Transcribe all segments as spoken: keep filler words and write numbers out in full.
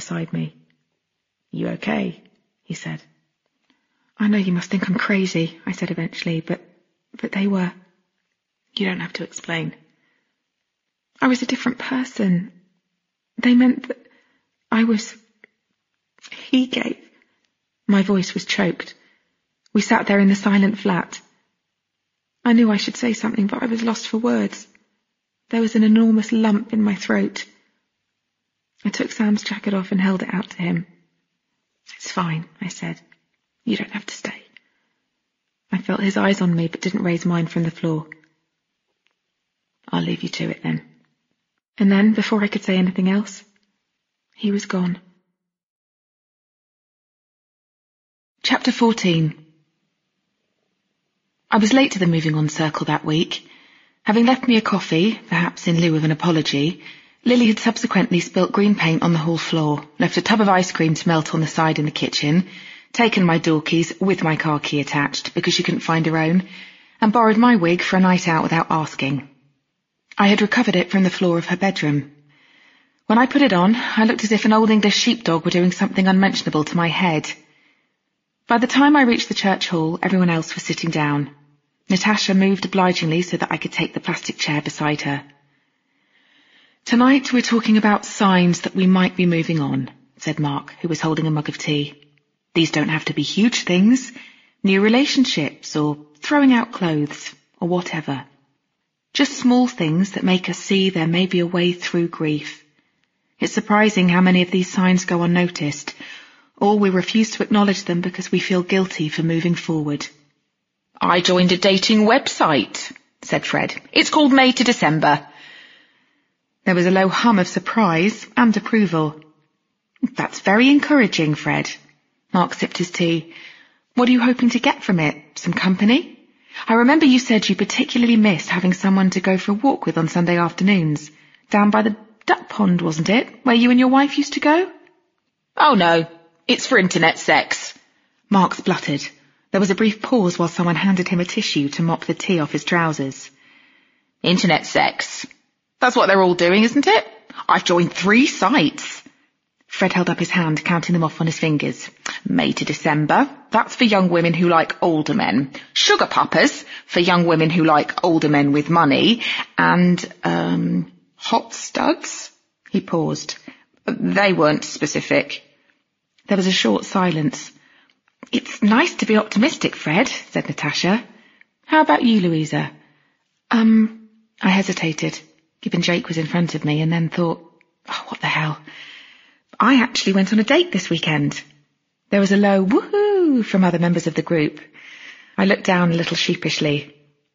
beside me. "You okay?" he said. "I know you must think I'm crazy," I said eventually, but, but they were. "You don't have to explain." "I was a different person. They meant that I was... He gave..." My voice was choked. We sat there in the silent flat. I knew I should say something, but I was lost for words. There was an enormous lump in my throat. I took Sam's jacket off and held it out to him. "It's fine," I said. "You don't have to stay." I felt his eyes on me, but didn't raise mine from the floor. "I'll leave you to it then." And then, before I could say anything else, he was gone. Chapter fourteen. I was late to the moving on circle that week. Having left me a coffee, perhaps in lieu of an apology, Lily had subsequently spilt green paint on the hall floor, left a tub of ice cream to melt on the side in the kitchen, taken my door keys with my car key attached because she couldn't find her own, and borrowed my wig for a night out without asking. I had recovered it from the floor of her bedroom. When I put it on, I looked as if an old English sheepdog were doing something unmentionable to my head. By the time I reached the church hall, everyone else was sitting down. Natasha moved obligingly so that I could take the plastic chair beside her. "Tonight we're talking about signs that we might be moving on," said Mark, who was holding a mug of tea. "These don't have to be huge things, new relationships or throwing out clothes or whatever. Just small things that make us see there may be a way through grief. It's surprising how many of these signs go unnoticed, or we refuse to acknowledge them because we feel guilty for moving forward." "I joined a dating website," said Fred. "It's called May to December." There was a low hum of surprise and approval. "That's very encouraging, Fred." Mark sipped his tea. "What are you hoping to get from it? Some company? I remember you said you particularly missed having someone to go for a walk with on Sunday afternoons. Down by the duck pond, wasn't it, where you and your wife used to go?" "Oh no, it's for internet sex," Mark spluttered. There was a brief pause while someone handed him a tissue to mop the tea off his trousers. "Internet sex. That's what they're all doing, isn't it? I've joined three sites." Fred held up his hand, counting them off on his fingers. "May to December. That's for young women who like older men. Sugar Papas, for young women who like older men with money. And, um, Hot Studs?" He paused. "They weren't specific." There was a short silence. "It's nice to be optimistic, Fred," said Natasha. "How about you, Louisa?" Um, I hesitated, given Jake was in front of me, and then thought, oh, what the hell? I actually went on a date this weekend. There was a low woohoo from other members of the group. I looked down a little sheepishly.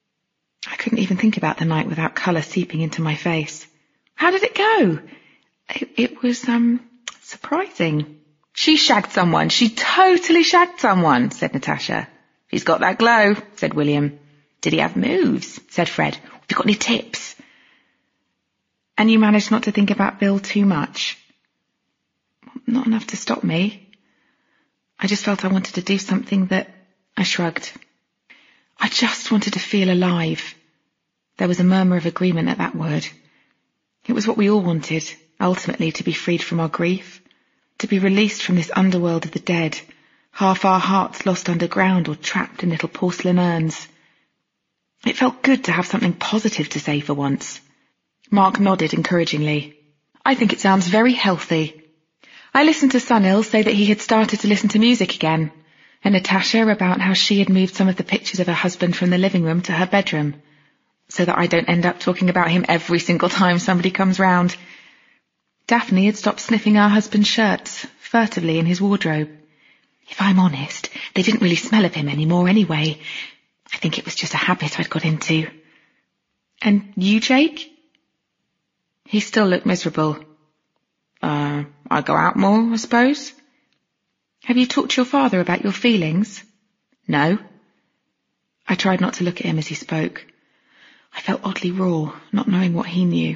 I couldn't even think about the night without colour seeping into my face. "How did it go?" It, it was, um, surprising. "She shagged someone. She totally shagged someone," said Natasha. "She's got that glow," said William. "Did he have moves?" said Fred. "Have you got any tips?" "And you managed not to think about Bill too much?" "Not enough to stop me. I just felt I wanted to do something that..." I shrugged. "I just wanted to feel alive." There was a murmur of agreement at that word. It was what we all wanted, ultimately to be freed from our grief, to be released from this underworld of the dead, half our hearts lost underground or trapped in little porcelain urns. It felt good to have something positive to say for once. Mark nodded encouragingly. "I think it sounds very healthy." I listened to Sunil say that he had started to listen to music again, and Natasha about how she had moved some of the pictures of her husband from the living room to her bedroom, so that I don't end up talking about him every single time somebody comes round. Daphne had stopped sniffing our husband's shirts, furtively in his wardrobe. If I'm honest, they didn't really smell of him anymore anyway. I think it was just a habit I'd got into. "And you, Jake?" He still looked miserable. Uh, I go out more, I suppose." "Have you talked to your father about your feelings?" "No." I tried not to look at him as he spoke. I felt oddly raw, not knowing what he knew.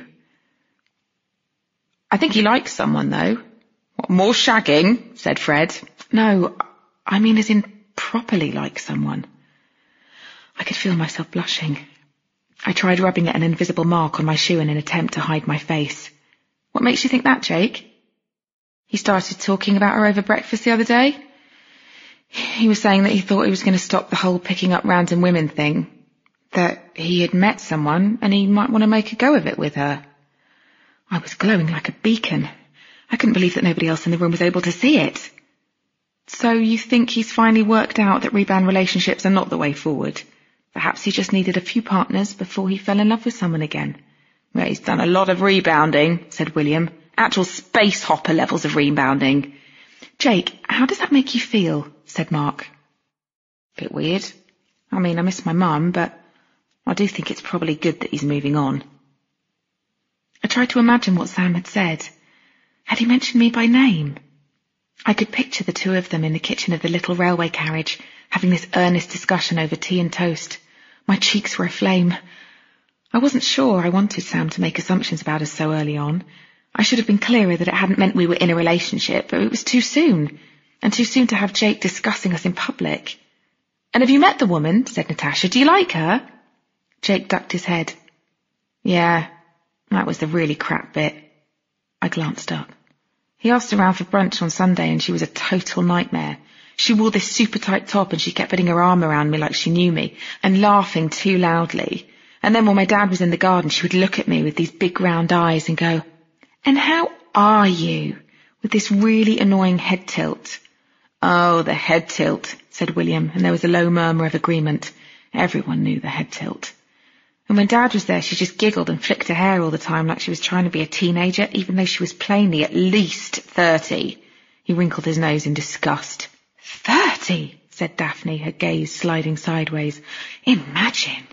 "I think he likes someone, though." "What, more shagging?" said Fred. "No, I mean as in properly like someone." I could feel myself blushing. I tried rubbing at an invisible mark on my shoe in an attempt to hide my face. "What makes you think that, Jake?" He started talking about her over breakfast the other day. He was saying that he thought he was going to stop the whole picking up random women thing, that he had met someone and he might want to make a go of it with her. I was glowing like a beacon. I couldn't believe that nobody else in the room was able to see it. So you think he's finally worked out that rebound relationships are not the way forward? Perhaps he just needed a few partners before he fell in love with someone again. Well, he's done a lot of rebounding, said William. Actual space hopper levels of rebounding. Jake, how does that make you feel? Said Mark. Bit weird. I mean, I miss my mum, but I do think it's probably good that he's moving on. I tried to imagine what Sam had said. Had he mentioned me by name? I could picture the two of them in the kitchen of the little railway carriage, having this earnest discussion over tea and toast. My cheeks were aflame. I wasn't sure I wanted Sam to make assumptions about us so early on. I should have been clearer that it hadn't meant we were in a relationship, but it was too soon, and too soon to have Jake discussing us in public. And have you met the woman? Said Natasha. Do you like her? Jake ducked his head. Yeah, that was the really crap bit. I glanced up. He asked around for brunch on Sunday and she was a total nightmare. She wore this super tight top and she kept putting her arm around me like she knew me and laughing too loudly. And then when my dad was in the garden, she would look at me with these big round eyes and go, "And how are you?" with this really annoying head tilt. Oh, the head tilt, said William, and there was a low murmur of agreement. Everyone knew the head tilt. And when Dad was there, she just giggled and flicked her hair all the time like she was trying to be a teenager, even though she was plainly at least thirty. He wrinkled his nose in disgust. Thirty, said Daphne, her gaze sliding sideways. Imagine.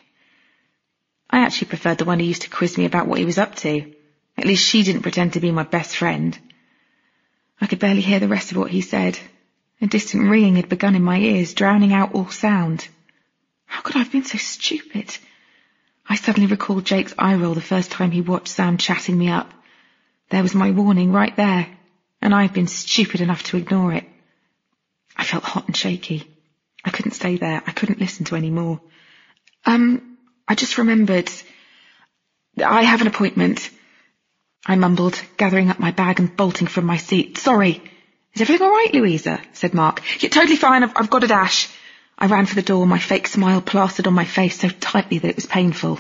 I actually preferred the one who used to quiz me about what he was up to. At least she didn't pretend to be my best friend. I could barely hear the rest of what he said. A distant ringing had begun in my ears, drowning out all sound. How could I have been so stupid? I suddenly recalled Jake's eye roll the first time he watched Sam chatting me up. There was my warning right there, and I had been stupid enough to ignore it. I felt hot and shaky. I couldn't stay there. I couldn't listen to any more. Um, I just remembered. I have an appointment. I mumbled, gathering up my bag and bolting from my seat. Sorry. Is everything all right, Louisa? Said Mark. You're totally fine. I've, I've got a dash. I ran for the door, my fake smile plastered on my face so tightly that it was painful.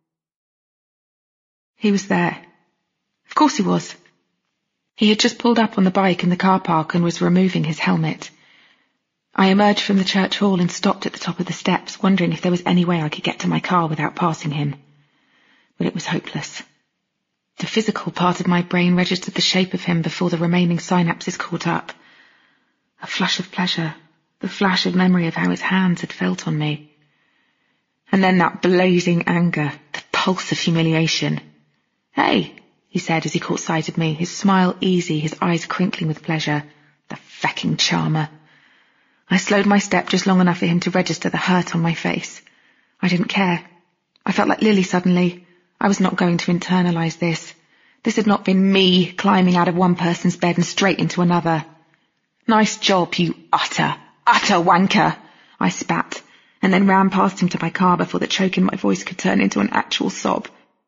He was there. Of course he was. He had just pulled up on the bike in the car park and was removing his helmet. I emerged from the church hall and stopped at the top of the steps, wondering if there was any way I could get to my car without passing him. But it was hopeless. The physical part of my brain registered the shape of him before the remaining synapses caught up. A flush of pleasure, the flash of memory of how his hands had felt on me. And then that blazing anger, the pulse of humiliation. Hey, he said as he caught sight of me, his smile easy, his eyes crinkling with pleasure. The fecking charmer. I slowed my step just long enough for him to register the hurt on my face. I didn't care. I felt like Lily suddenly. I was not going to internalize this. This had not been me climbing out of one person's bed and straight into another. Nice job, you utter, utter wanker, I spat, and then ran past him to my car before the choke in my voice could turn into an actual sob.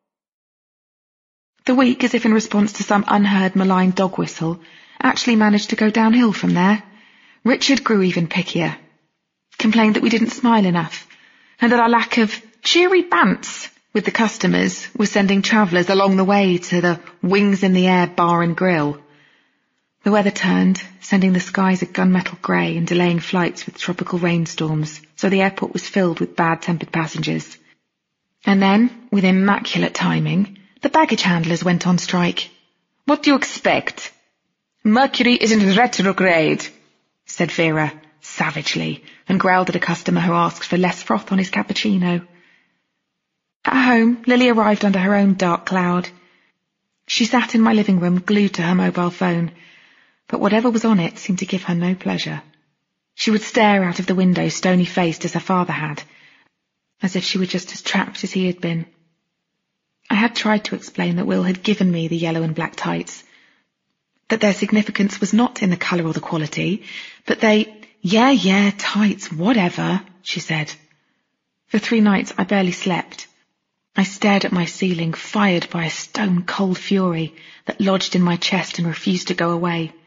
The week, as if in response to some unheard malign dog whistle, actually managed to go downhill from there. Richard grew even pickier, complained that we didn't smile enough, and that our lack of cheery bants with the customers was sending travellers along the way to the Wings in the Air bar and grill. The weather turned, sending the skies a gunmetal grey and delaying flights with tropical rainstorms, so the airport was filled with bad-tempered passengers. And then, with immaculate timing, the baggage handlers went on strike. What do you expect? Mercury is in retrograde, said Vera, savagely, and growled at a customer who asked for less froth on his cappuccino. At home, Lily arrived under her own dark cloud. She sat in my living room, glued to her mobile phone, but whatever was on it seemed to give her no pleasure. She would stare out of the window stony-faced as her father had, as if she were just as trapped as he had been. I had tried to explain that Will had given me the yellow and black tights, that their significance was not in the colour or the quality, but they— Yeah, yeah, tights, whatever, she said. For three nights I barely slept. I stared at my ceiling, fired by a stone-cold fury that lodged in my chest and refused to go away.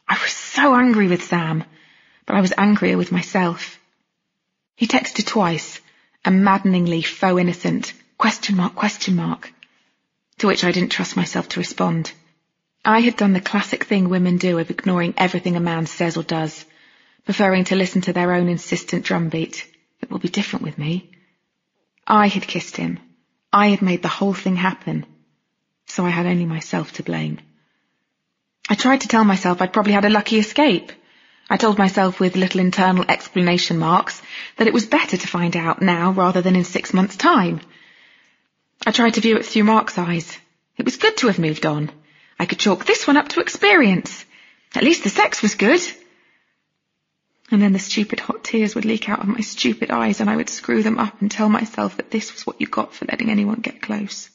I was so angry with Sam, but I was angrier with myself. He texted twice, a maddeningly faux innocent question mark, question mark, to which I didn't trust myself to respond. I had done the classic thing women do of ignoring everything a man says or does, preferring to listen to their own insistent drumbeat. It will be different with me. I had kissed him. I had made the whole thing happen. So I had only myself to blame. I tried to tell myself I'd probably had a lucky escape. I told myself with little internal exclamation marks that it was better to find out now rather than in six months' time. I tried to view it through Mark's eyes. It was good to have moved on. I could chalk this one up to experience. At least the sex was good. And then the stupid hot tears would leak out of my stupid eyes and I would screw them up and tell myself that this was what you got for letting anyone get close.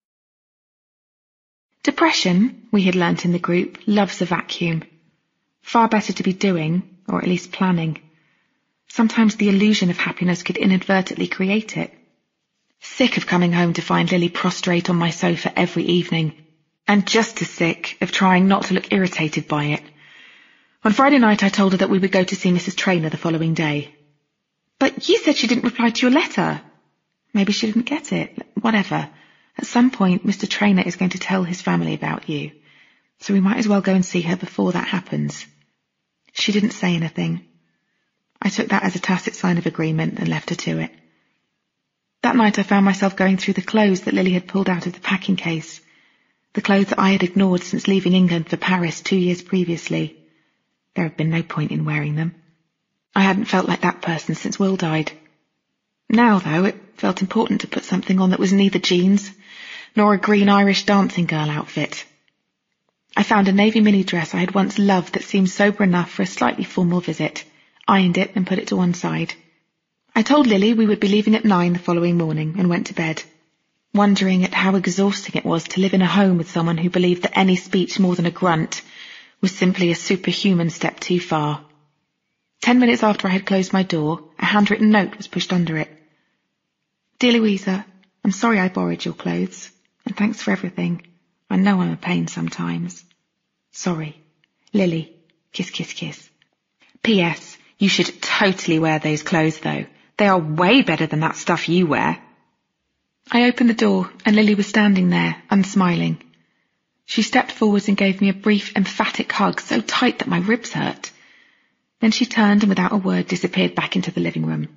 Depression, we had learnt in the group, loves a vacuum. Far better to be doing, or at least planning. Sometimes the illusion of happiness could inadvertently create it. Sick of coming home to find Lily prostrate on my sofa every evening, and just as sick of trying not to look irritated by it. On Friday night I told her that we would go to see Missus Traynor the following day. But you said she didn't reply to your letter. Maybe she didn't get it. Whatever. At some point Mister Traynor is going to tell his family about you, so we might as well go and see her before that happens. She didn't say anything. I took that as a tacit sign of agreement and left her to it. That night I found myself going through the clothes that Lily had pulled out of the packing case, the clothes that I had ignored since leaving England for Paris two years previously. There had been no point in wearing them. I hadn't felt like that person since Will died. Now, though, it felt important to put something on that was neither jeans nor a green Irish dancing girl outfit. I found a navy mini dress I had once loved that seemed sober enough for a slightly formal visit, ironed it and put it to one side. I told Lily we would be leaving at nine the following morning and went to bed, wondering at how exhausting it was to live in a home with someone who believed that any speech more than a grunt was simply a superhuman step too far. Ten minutes after I had closed my door, a handwritten note was pushed under it. Dear Louisa, I'm sorry I borrowed your clothes, and thanks for everything. I know I'm a pain sometimes. Sorry. Lily. Kiss, kiss, kiss. P S. You should totally wear those clothes, though. They are way better than that stuff you wear. I opened the door, and Lily was standing there, unsmiling. She stepped forwards and gave me a brief, emphatic hug, so tight that my ribs hurt. Then she turned and without a word disappeared back into the living room.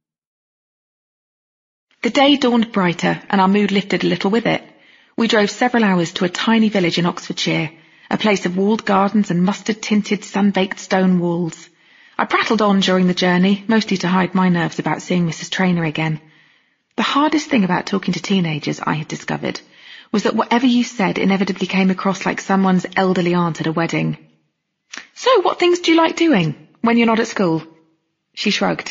The day dawned brighter, and our mood lifted a little with it. We drove several hours to a tiny village in Oxfordshire, a place of walled gardens and mustard-tinted, sun-baked stone walls. I prattled on during the journey, mostly to hide my nerves about seeing Missus Traynor again. The hardest thing about talking to teenagers, I had discovered, was that whatever you said inevitably came across like someone's elderly aunt at a wedding. So, what things do you like doing when you're not at school? She shrugged.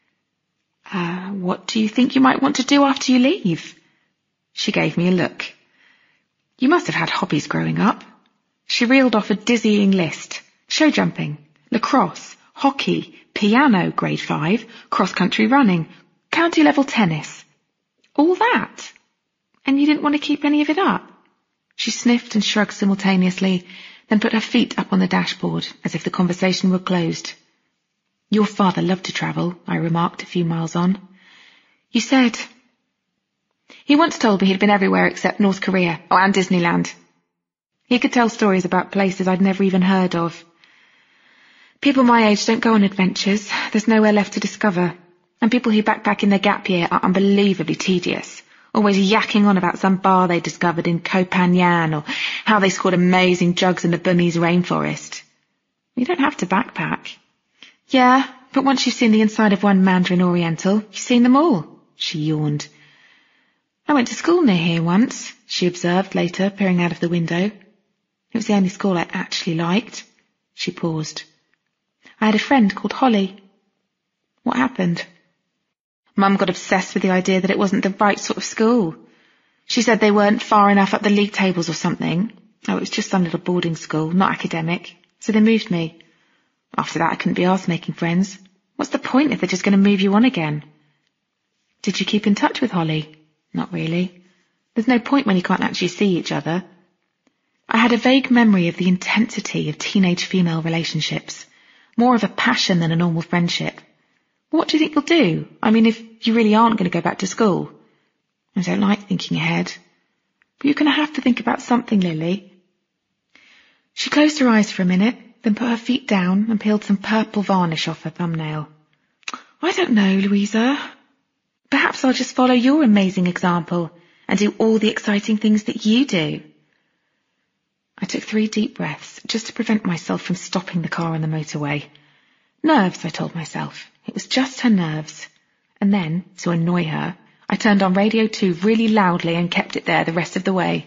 Uh, what do you think you might want to do after you leave? She gave me a look. You must have had hobbies growing up. She reeled off a dizzying list. Show jumping, lacrosse, hockey, piano, grade five, cross-country running, county-level tennis. All that? And you didn't want to keep any of it up? She sniffed and shrugged simultaneously, then put her feet up on the dashboard, as if the conversation were closed. Your father loved to travel, I remarked a few miles on. You said... He once told me he'd been everywhere except North Korea, oh, and Disneyland. He could tell stories about places I'd never even heard of. People my age don't go on adventures. There's nowhere left to discover. And people who backpack in their gap year are unbelievably tedious, always yakking on about some bar they discovered in Koh Phangan or how they scored amazing jugs in the Burmese rainforest. You don't have to backpack. Yeah, but once you've seen the inside of one Mandarin Oriental, you've seen them all, she yawned. I went to school near here once, she observed later, peering out of the window. It was the only school I actually liked. She paused. I had a friend called Holly. What happened? Mum got obsessed with the idea that it wasn't the right sort of school. She said they weren't far enough up the league tables or something. Oh, it was just some little boarding school, not academic. So they moved me. After that I couldn't be arsed making friends. What's the point if they're just going to move you on again? Did you keep in touch with Holly? Not really. There's no point when you can't actually see each other. I had a vague memory of the intensity of teenage female relationships, more of a passion than a normal friendship. What do you think you'll do? I mean, if you really aren't going to go back to school? I don't like thinking ahead. But you're going to have to think about something, Lily. She closed her eyes for a minute, then put her feet down and peeled some purple varnish off her thumbnail. I don't know, Louisa. Perhaps I'll just follow your amazing example and do all the exciting things that you do. I took three deep breaths just to prevent myself from stopping the car on the motorway. Nerves, I told myself. It was just her nerves. And then, to annoy her, I turned on Radio two really loudly and kept it there the rest of the way.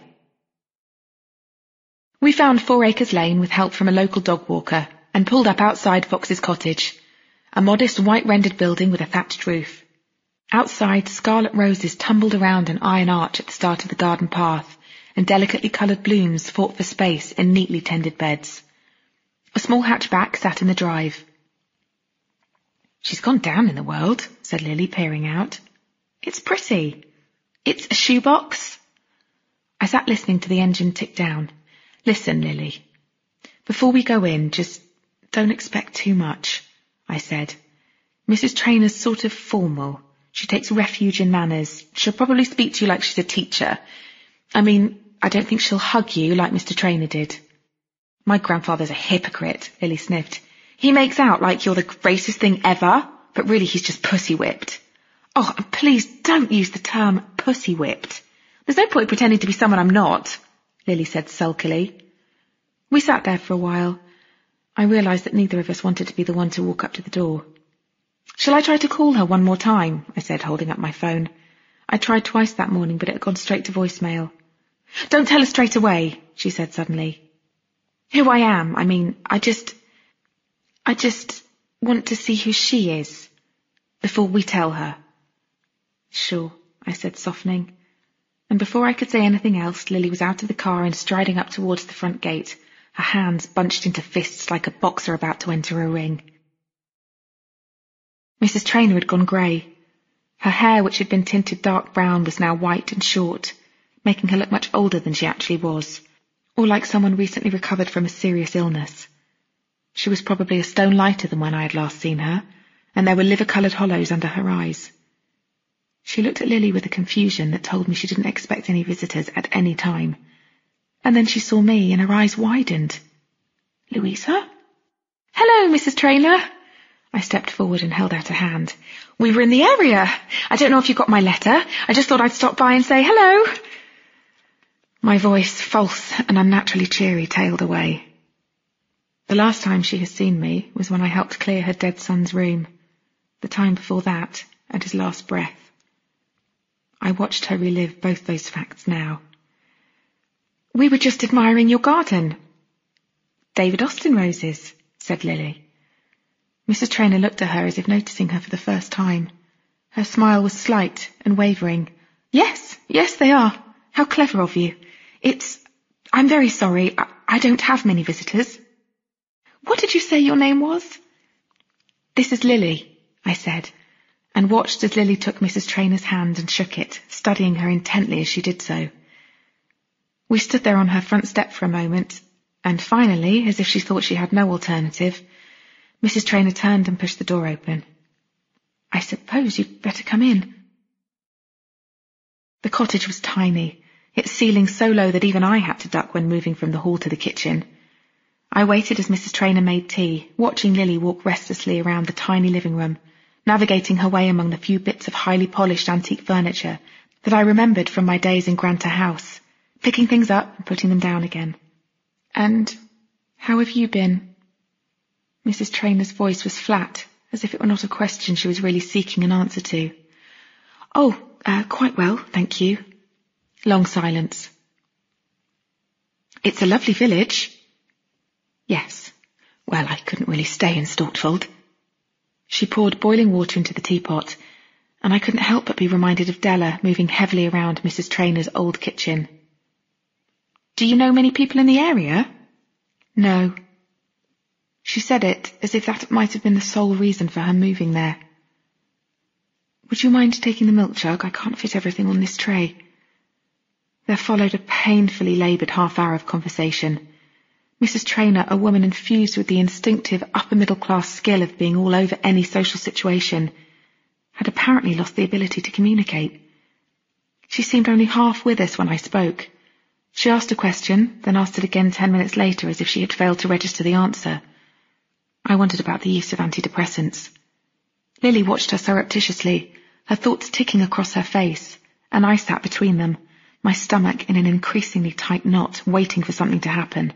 We found Four Acres Lane with help from a local dog walker and pulled up outside Fox's cottage, a modest white-rendered building with a thatched roof. Outside, scarlet roses tumbled around an iron arch at the start of the garden path, and delicately coloured blooms fought for space in neatly tended beds. A small hatchback sat in the drive. She's gone down in the world, said Lily, peering out. It's pretty. It's a shoebox. I sat listening to the engine tick down. Listen, Lily. Before we go in, just don't expect too much, I said. Missus Trainor's sort of formal. She takes refuge in manners. She'll probably speak to you like she's a teacher. I mean, I don't think she'll hug you like Mister Trainor did. My grandfather's a hypocrite, Lily sniffed. He makes out like you're the greatest thing ever, but really he's just pussy-whipped. Oh, and please don't use the term pussy-whipped. There's no point pretending to be someone I'm not, Lily said sulkily. We sat there for a while. I realised that neither of us wanted to be the one to walk up to the door. Shall I try to call her one more time? I said, holding up my phone. I tried twice that morning, but it had gone straight to voicemail. Don't tell her straight away, she said suddenly. Who I am, I mean, I just... I just want to see who she is, before we tell her. Sure, I said, softening. And before I could say anything else, Lily was out of the car and striding up towards the front gate, her hands bunched into fists like a boxer about to enter a ring. Missus Trainor had gone grey. Her hair, which had been tinted dark brown, was now white and short, making her look much older than she actually was, or like someone recently recovered from a serious illness. She was probably a stone lighter than when I had last seen her, and there were liver-coloured hollows under her eyes. She looked at Lily with a confusion that told me she didn't expect any visitors at any time. And then she saw me, and her eyes widened. Louisa? Hello, Missus Trainor. I stepped forward and held out a hand. We were in the area. I don't know if you got my letter. I just thought I'd stop by and say hello. My voice, false and unnaturally cheery, tailed away. The last time she had seen me was when I helped clear her dead son's room. The time before that, and his last breath. I watched her relive both those facts now. We were just admiring your garden. David Austin roses, said Lily. Missus Trainor looked at her as if noticing her for the first time. Her smile was slight and wavering. Yes, yes they are. How clever of you. It's... I'm very sorry. I, I don't have many visitors. What did you say your name was? This is Lily, I said, and watched as Lily took Missus Trainor's hand and shook it, studying her intently as she did so. We stood there on her front step for a moment, and finally, as if she thought she had no alternative, Missus Trainor turned and pushed the door open. I suppose you'd better come in. The cottage was tiny, its ceiling so low that even I had to duck when moving from the hall to the kitchen. I waited as Missus Trainor made tea, watching Lily walk restlessly around the tiny living room, navigating her way among the few bits of highly polished antique furniture that I remembered from my days in Granta House, picking things up and putting them down again. And how have you been? Missus Trainor's voice was flat, as if it were not a question she was really seeking an answer to. Oh, uh, quite well, thank you. Long silence. It's a lovely village. Yes. Well, I couldn't really stay in Stortford. She poured boiling water into the teapot, and I couldn't help but be reminded of Della moving heavily around Missus Trainor's old kitchen. Do you know many people in the area? No. She said it as if that might have been the sole reason for her moving there. Would you mind taking the milk jug? I can't fit everything on this tray. There followed a painfully laboured half hour of conversation. Missus Traynor, a woman infused with the instinctive upper-middle-class skill of being all over any social situation, had apparently lost the ability to communicate. She seemed only half with us when I spoke. She asked a question, then asked it again ten minutes later as if she had failed to register the answer. I wondered about the use of antidepressants. Lily watched her surreptitiously, her thoughts ticking across her face, and I sat between them, my stomach in an increasingly tight knot, waiting for something to happen.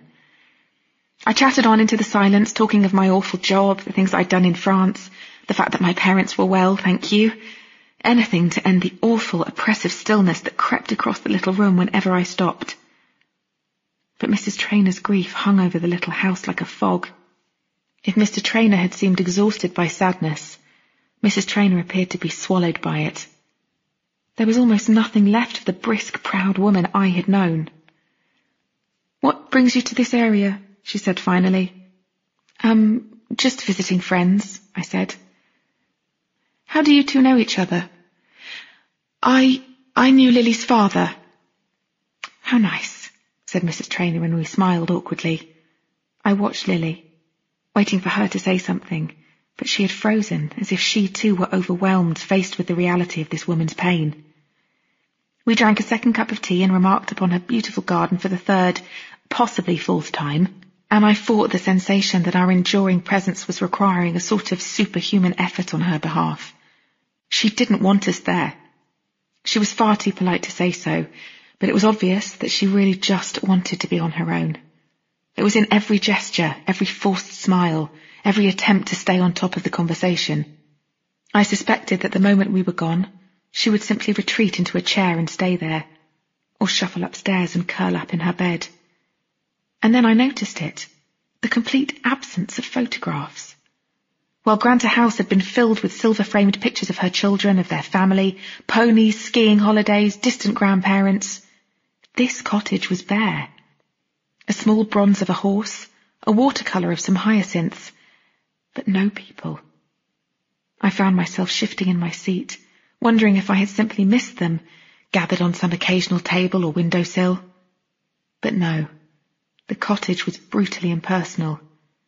I chatted on into the silence, talking of my awful job, the things I'd done in France, the fact that my parents were well, thank you. Anything to end the awful, oppressive stillness that crept across the little room whenever I stopped. But Missus Traynor's grief hung over the little house like a fog. If Mister Traynor had seemed exhausted by sadness, Missus Traynor appeared to be swallowed by it. There was almost nothing left of the brisk, proud woman I had known. "What brings you to this area?" she said finally. Um, just visiting friends," I said. "How do you two know each other?" I, I knew Lily's father." "How nice," said Missus Traynor, and we smiled awkwardly. I watched Lily, waiting for her to say something, but she had frozen, as if she too were overwhelmed, faced with the reality of this woman's pain. We drank a second cup of tea and remarked upon her beautiful garden for the third, possibly fourth time, and I fought the sensation that our enduring presence was requiring a sort of superhuman effort on her behalf. She didn't want us there. She was far too polite to say so, but it was obvious that she really just wanted to be on her own. It was in every gesture, every forced smile, every attempt to stay on top of the conversation. I suspected that the moment we were gone, she would simply retreat into a chair and stay there, or shuffle upstairs and curl up in her bed. And then I noticed it, the complete absence of photographs. While Granta House had been filled with silver-framed pictures of her children, of their family, ponies, skiing holidays, distant grandparents, this cottage was bare. A small bronze of a horse, a watercolour of some hyacinths, but no people. I found myself shifting in my seat, wondering if I had simply missed them, gathered on some occasional table or windowsill. But no, the cottage was brutally impersonal.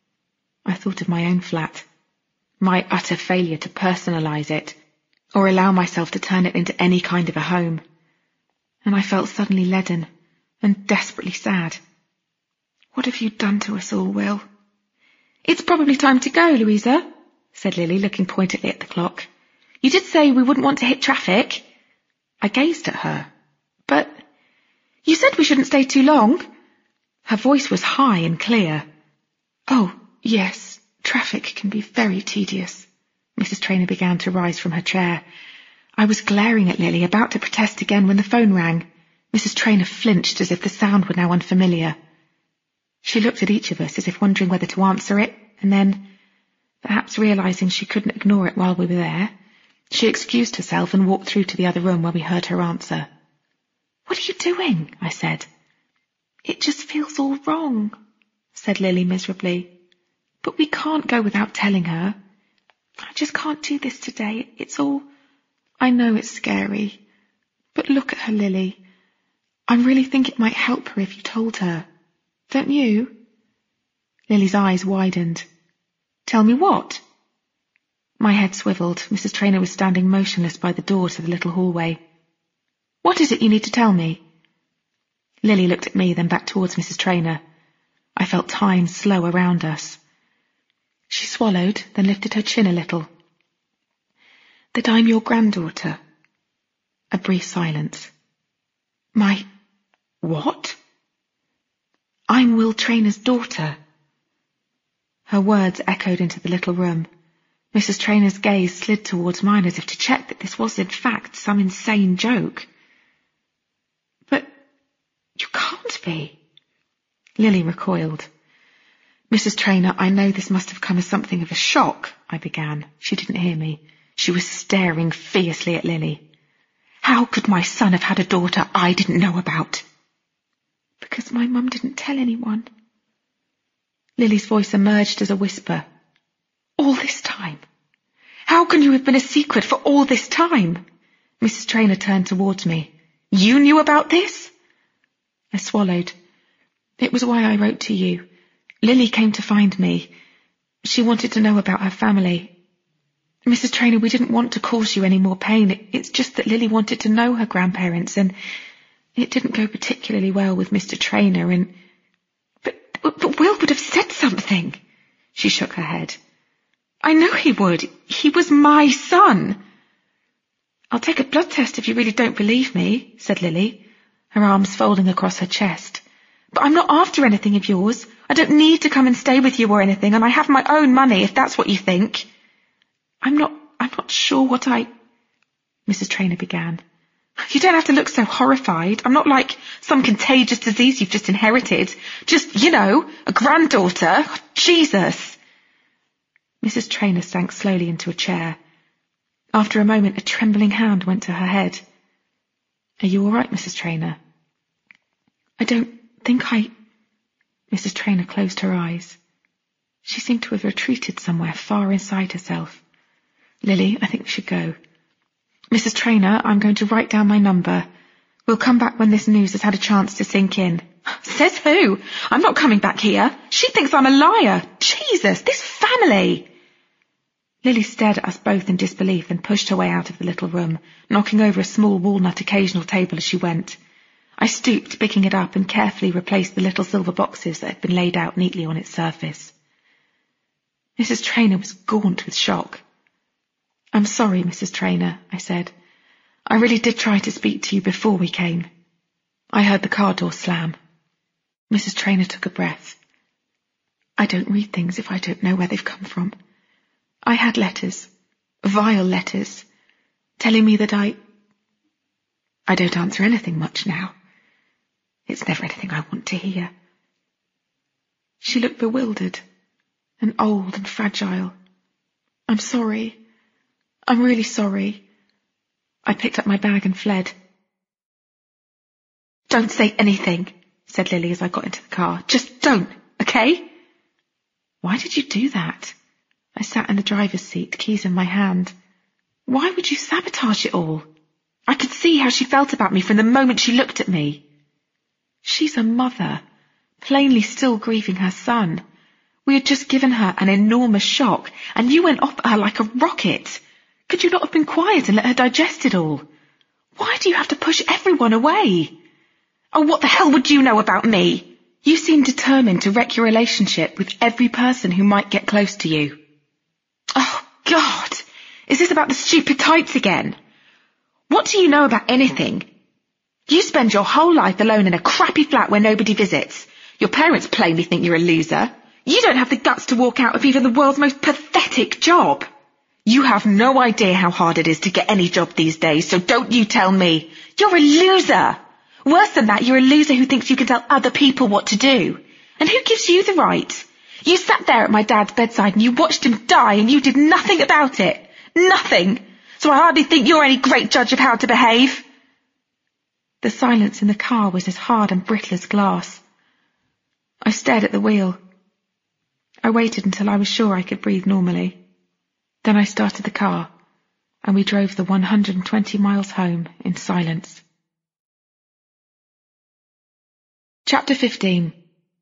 I thought of my own flat, my utter failure to personalise it, or allow myself to turn it into any kind of a home, and I felt suddenly leaden and desperately sad. "What have you done to us all, Will?" "It's probably time to go, Louisa," said Lily, looking pointedly at the clock. "You did say we wouldn't want to hit traffic." I gazed at her. "But you said we shouldn't stay too long." Her voice was high and clear. "Oh, yes, traffic can be very tedious." Missus Traynor began to rise from her chair. I was glaring at Lily, about to protest again when the phone rang. Missus Traynor flinched as if the sound were now unfamiliar. She looked at each of us as if wondering whether to answer it, and then, perhaps realising she couldn't ignore it while we were there, she excused herself and walked through to the other room where we heard her answer. "What are you doing?" I said. "It just feels all wrong," said Lily miserably. "But we can't go without telling her. I just can't do this today. It's all... I know it's scary. But look at her, Lily. I really think it might help her if you told her. Don't you?" Lily's eyes widened. "Tell me what?" My head swivelled. Missus Traynor was standing motionless by the door to the little hallway. "What is it you need to tell me?" Lily looked at me, then back towards Missus Traynor. I felt time slow around us. She swallowed, then lifted her chin a little. "That I'm your granddaughter." A brief silence. "My... what?" "I'm Will Traynor's daughter." Her words echoed into the little room. Missus Traynor's gaze slid towards mine as if to check that this was in fact some insane joke. "But you can't be." Lily recoiled. "Missus Traynor, I know this must have come as something of a shock," I began. She didn't hear me. She was staring fiercely at Lily. "How could my son have had a daughter I didn't know about?" "Because my mum didn't tell anyone." Lily's voice emerged as a whisper. "All this time? How can you have been a secret for all this time?" Missus Traynor turned towards me. "You knew about this?" I swallowed. It was why I wrote to you. Lily came to find me. She wanted to know about her family. Missus Traynor, we didn't want to cause you any more pain. It's just that Lily wanted to know her grandparents, and it didn't go particularly well with Mister Traynor, and... But, but Will would have said something. She shook her head. I know he would. He was my son. I'll take a blood test if you really don't believe me, said Lily, her arms folding across her chest. But I'm not after anything of yours. I don't need to come and stay with you or anything, and I have my own money, if that's what you think. I'm not, I'm not sure what I... Missus Traynor began. You don't have to look so horrified. I'm not like some contagious disease you've just inherited. Just, you know, a granddaughter. Oh, Jesus. Missus Traynor sank slowly into a chair. After a moment, a trembling hand went to her head. Are you all right, Missus Traynor? I don't think I... Missus Traynor closed her eyes. She seemed to have retreated somewhere far inside herself. Lily, I think we should go. Missus Traynor, I'm going to write down my number. We'll come back when this news has had a chance to sink in. Says who? I'm not coming back here. She thinks I'm a liar. Jesus, this family! Lily stared at us both in disbelief and pushed her way out of the little room, knocking over a small walnut occasional table as she went. I stooped, picking it up, and carefully replaced the little silver boxes that had been laid out neatly on its surface. Missus Traynor was gaunt with shock. I'm sorry, Missus Traynor, I said. I really did try to speak to you before we came. I heard the car door slam. Missus Traynor took a breath. I don't read things if I don't know where they've come from. I had letters, vile letters, telling me that I... I don't answer anything much now. It's never anything I want to hear. She looked bewildered, and old and fragile. I'm sorry. I'm really sorry. I picked up my bag and fled. Don't say anything, said Lily as I got into the car. Just don't, okay? Why did you do that? I sat in the driver's seat, keys in my hand. Why would you sabotage it all? I could see how she felt about me from the moment she looked at me. She's a mother, plainly still grieving her son. We had just given her an enormous shock, and you went off at her like a rocket. Could you not have been quiet and let her digest it all? Why do you have to push everyone away? Oh, what the hell would you know about me? You seem determined to wreck your relationship with every person who might get close to you. Oh, God! Is this about the stupid tights again? What do you know about anything? You spend your whole life alone in a crappy flat where nobody visits. Your parents plainly think you're a loser. You don't have the guts to walk out of even the world's most pathetic job. You have no idea how hard it is to get any job these days, so don't you tell me. You're a loser. Worse than that, you're a loser who thinks you can tell other people what to do. And who gives you the right? You sat there at my dad's bedside and you watched him die and you did nothing about it. Nothing. So I hardly think you're any great judge of how to behave. The silence in the car was as hard and brittle as glass. I stared at the wheel. I waited until I was sure I could breathe normally. Then I started the car, and we drove the one hundred twenty miles home in silence. Chapter fifteen.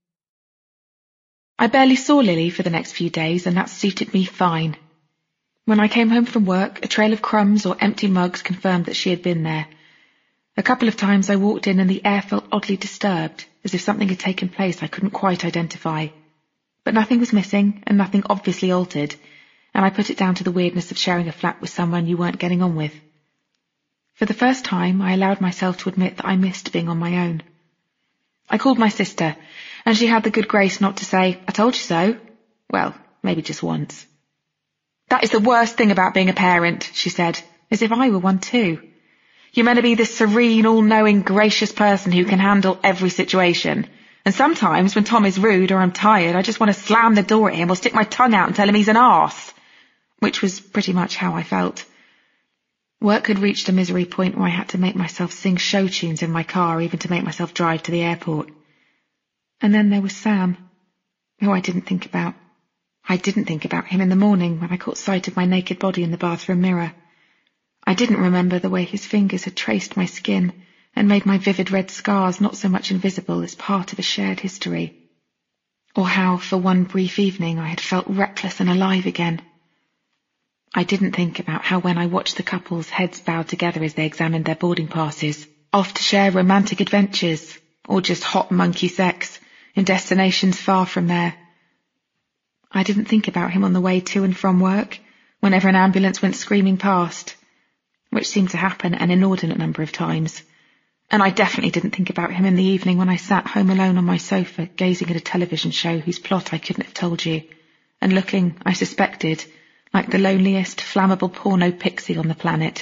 I barely saw Lily for the next few days, and that suited me fine. When I came home from work, a trail of crumbs or empty mugs confirmed that she had been there. A couple of times I walked in and the air felt oddly disturbed, as if something had taken place I couldn't quite identify. But nothing was missing, and nothing obviously altered, and I put it down to the weirdness of sharing a flat with someone you weren't getting on with. For the first time, I allowed myself to admit that I missed being on my own. I called my sister, and she had the good grace not to say, I told you so. Well, maybe just once. That is the worst thing about being a parent, she said, as if I were one too. You're meant to be this serene, all-knowing, gracious person who can handle every situation. And sometimes, when Tom is rude or I'm tired, I just want to slam the door at him or stick my tongue out and tell him he's an arse. Which was pretty much how I felt. Work had reached a misery point where I had to make myself sing show tunes in my car, even to make myself drive to the airport. And then there was Sam, who I didn't think about. I didn't think about him in the morning when I caught sight of my naked body in the bathroom mirror. I didn't remember the way his fingers had traced my skin and made my vivid red scars not so much invisible as part of a shared history. Or how, for one brief evening, I had felt reckless and alive again. I didn't think about how when I watched the couples heads bowed together as they examined their boarding passes, off to share romantic adventures, or just hot monkey sex, in destinations far from there. I didn't think about him on the way to and from work, whenever an ambulance went screaming past, which seemed to happen an inordinate number of times. And I definitely didn't think about him in the evening when I sat home alone on my sofa, gazing at a television show whose plot I couldn't have told you, and looking, I suspected, like the loneliest, flammable porno pixie on the planet.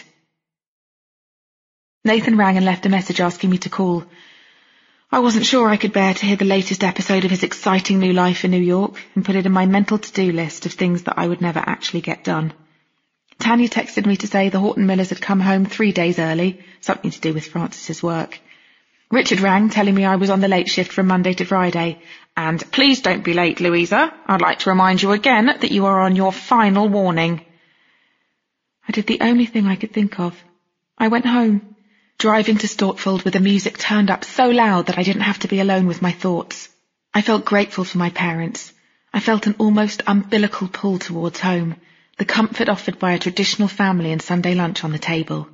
Nathan rang and left a message asking me to call. I wasn't sure I could bear to hear the latest episode of his exciting new life in New York and put it in my mental to-do list of things that I would never actually get done. Tanya texted me to say the Horton Millers had come home three days early, something to do with Francis's work. Richard rang, telling me I was on the late shift from Monday to Friday. And please don't be late, Louisa. I'd like to remind you again that you are on your final warning. I did the only thing I could think of. I went home, driving to Stortford with the music turned up so loud that I didn't have to be alone with my thoughts. I felt grateful for my parents. I felt an almost umbilical pull towards home, the comfort offered by a traditional family and Sunday lunch on the table.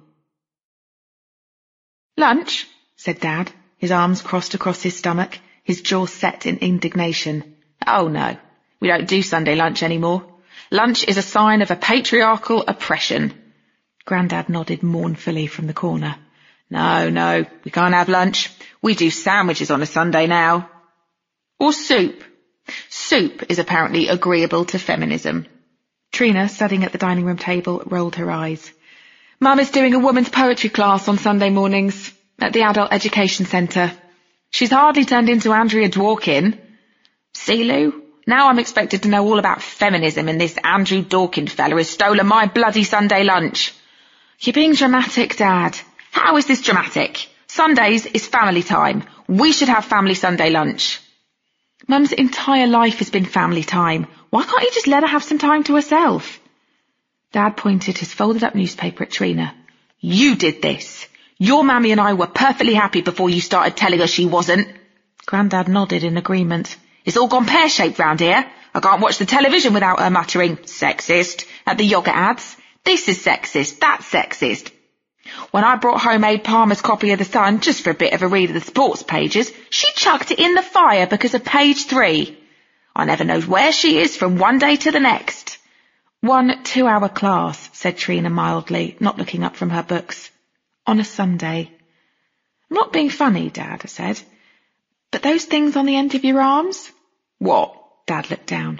Lunch? Said Dad, his arms crossed across his stomach, his jaw set in indignation. Oh no, we don't do Sunday lunch anymore. Lunch is a sign of a patriarchal oppression. Grandad nodded mournfully from the corner. No, no, we can't have lunch. We do sandwiches on a Sunday now. Or soup. Soup is apparently agreeable to feminism. Trina, studying at the dining room table, rolled her eyes. Mum is doing a woman's poetry class on Sunday mornings at the Adult Education Centre. She's hardly turned into Andrea Dworkin. See, Lou, now I'm expected to know all about feminism and this Andrew Dworkin fella has stolen my bloody Sunday lunch. You're being dramatic, Dad. How is this dramatic? Sundays is family time. We should have family Sunday lunch. Mum's entire life has been family time. Why can't you just let her have some time to herself? Dad pointed his folded-up newspaper at Trina. You did this. Your mammy and I were perfectly happy before you started telling us she wasn't. Grandad nodded in agreement. It's all gone pear-shaped round here. I can't watch the television without her muttering, sexist, at the yoga ads. This is sexist, that's sexist. When I brought homemade Palmer's copy of The Sun just for a bit of a read of the sports pages, she chucked it in the fire because of page three. I never knows where she is from one day to the next. One two-hour class, said Trina mildly, not looking up from her books. On a Sunday. I'm not being funny, Dad, I said. But those things on the end of your arms? What? Dad looked down.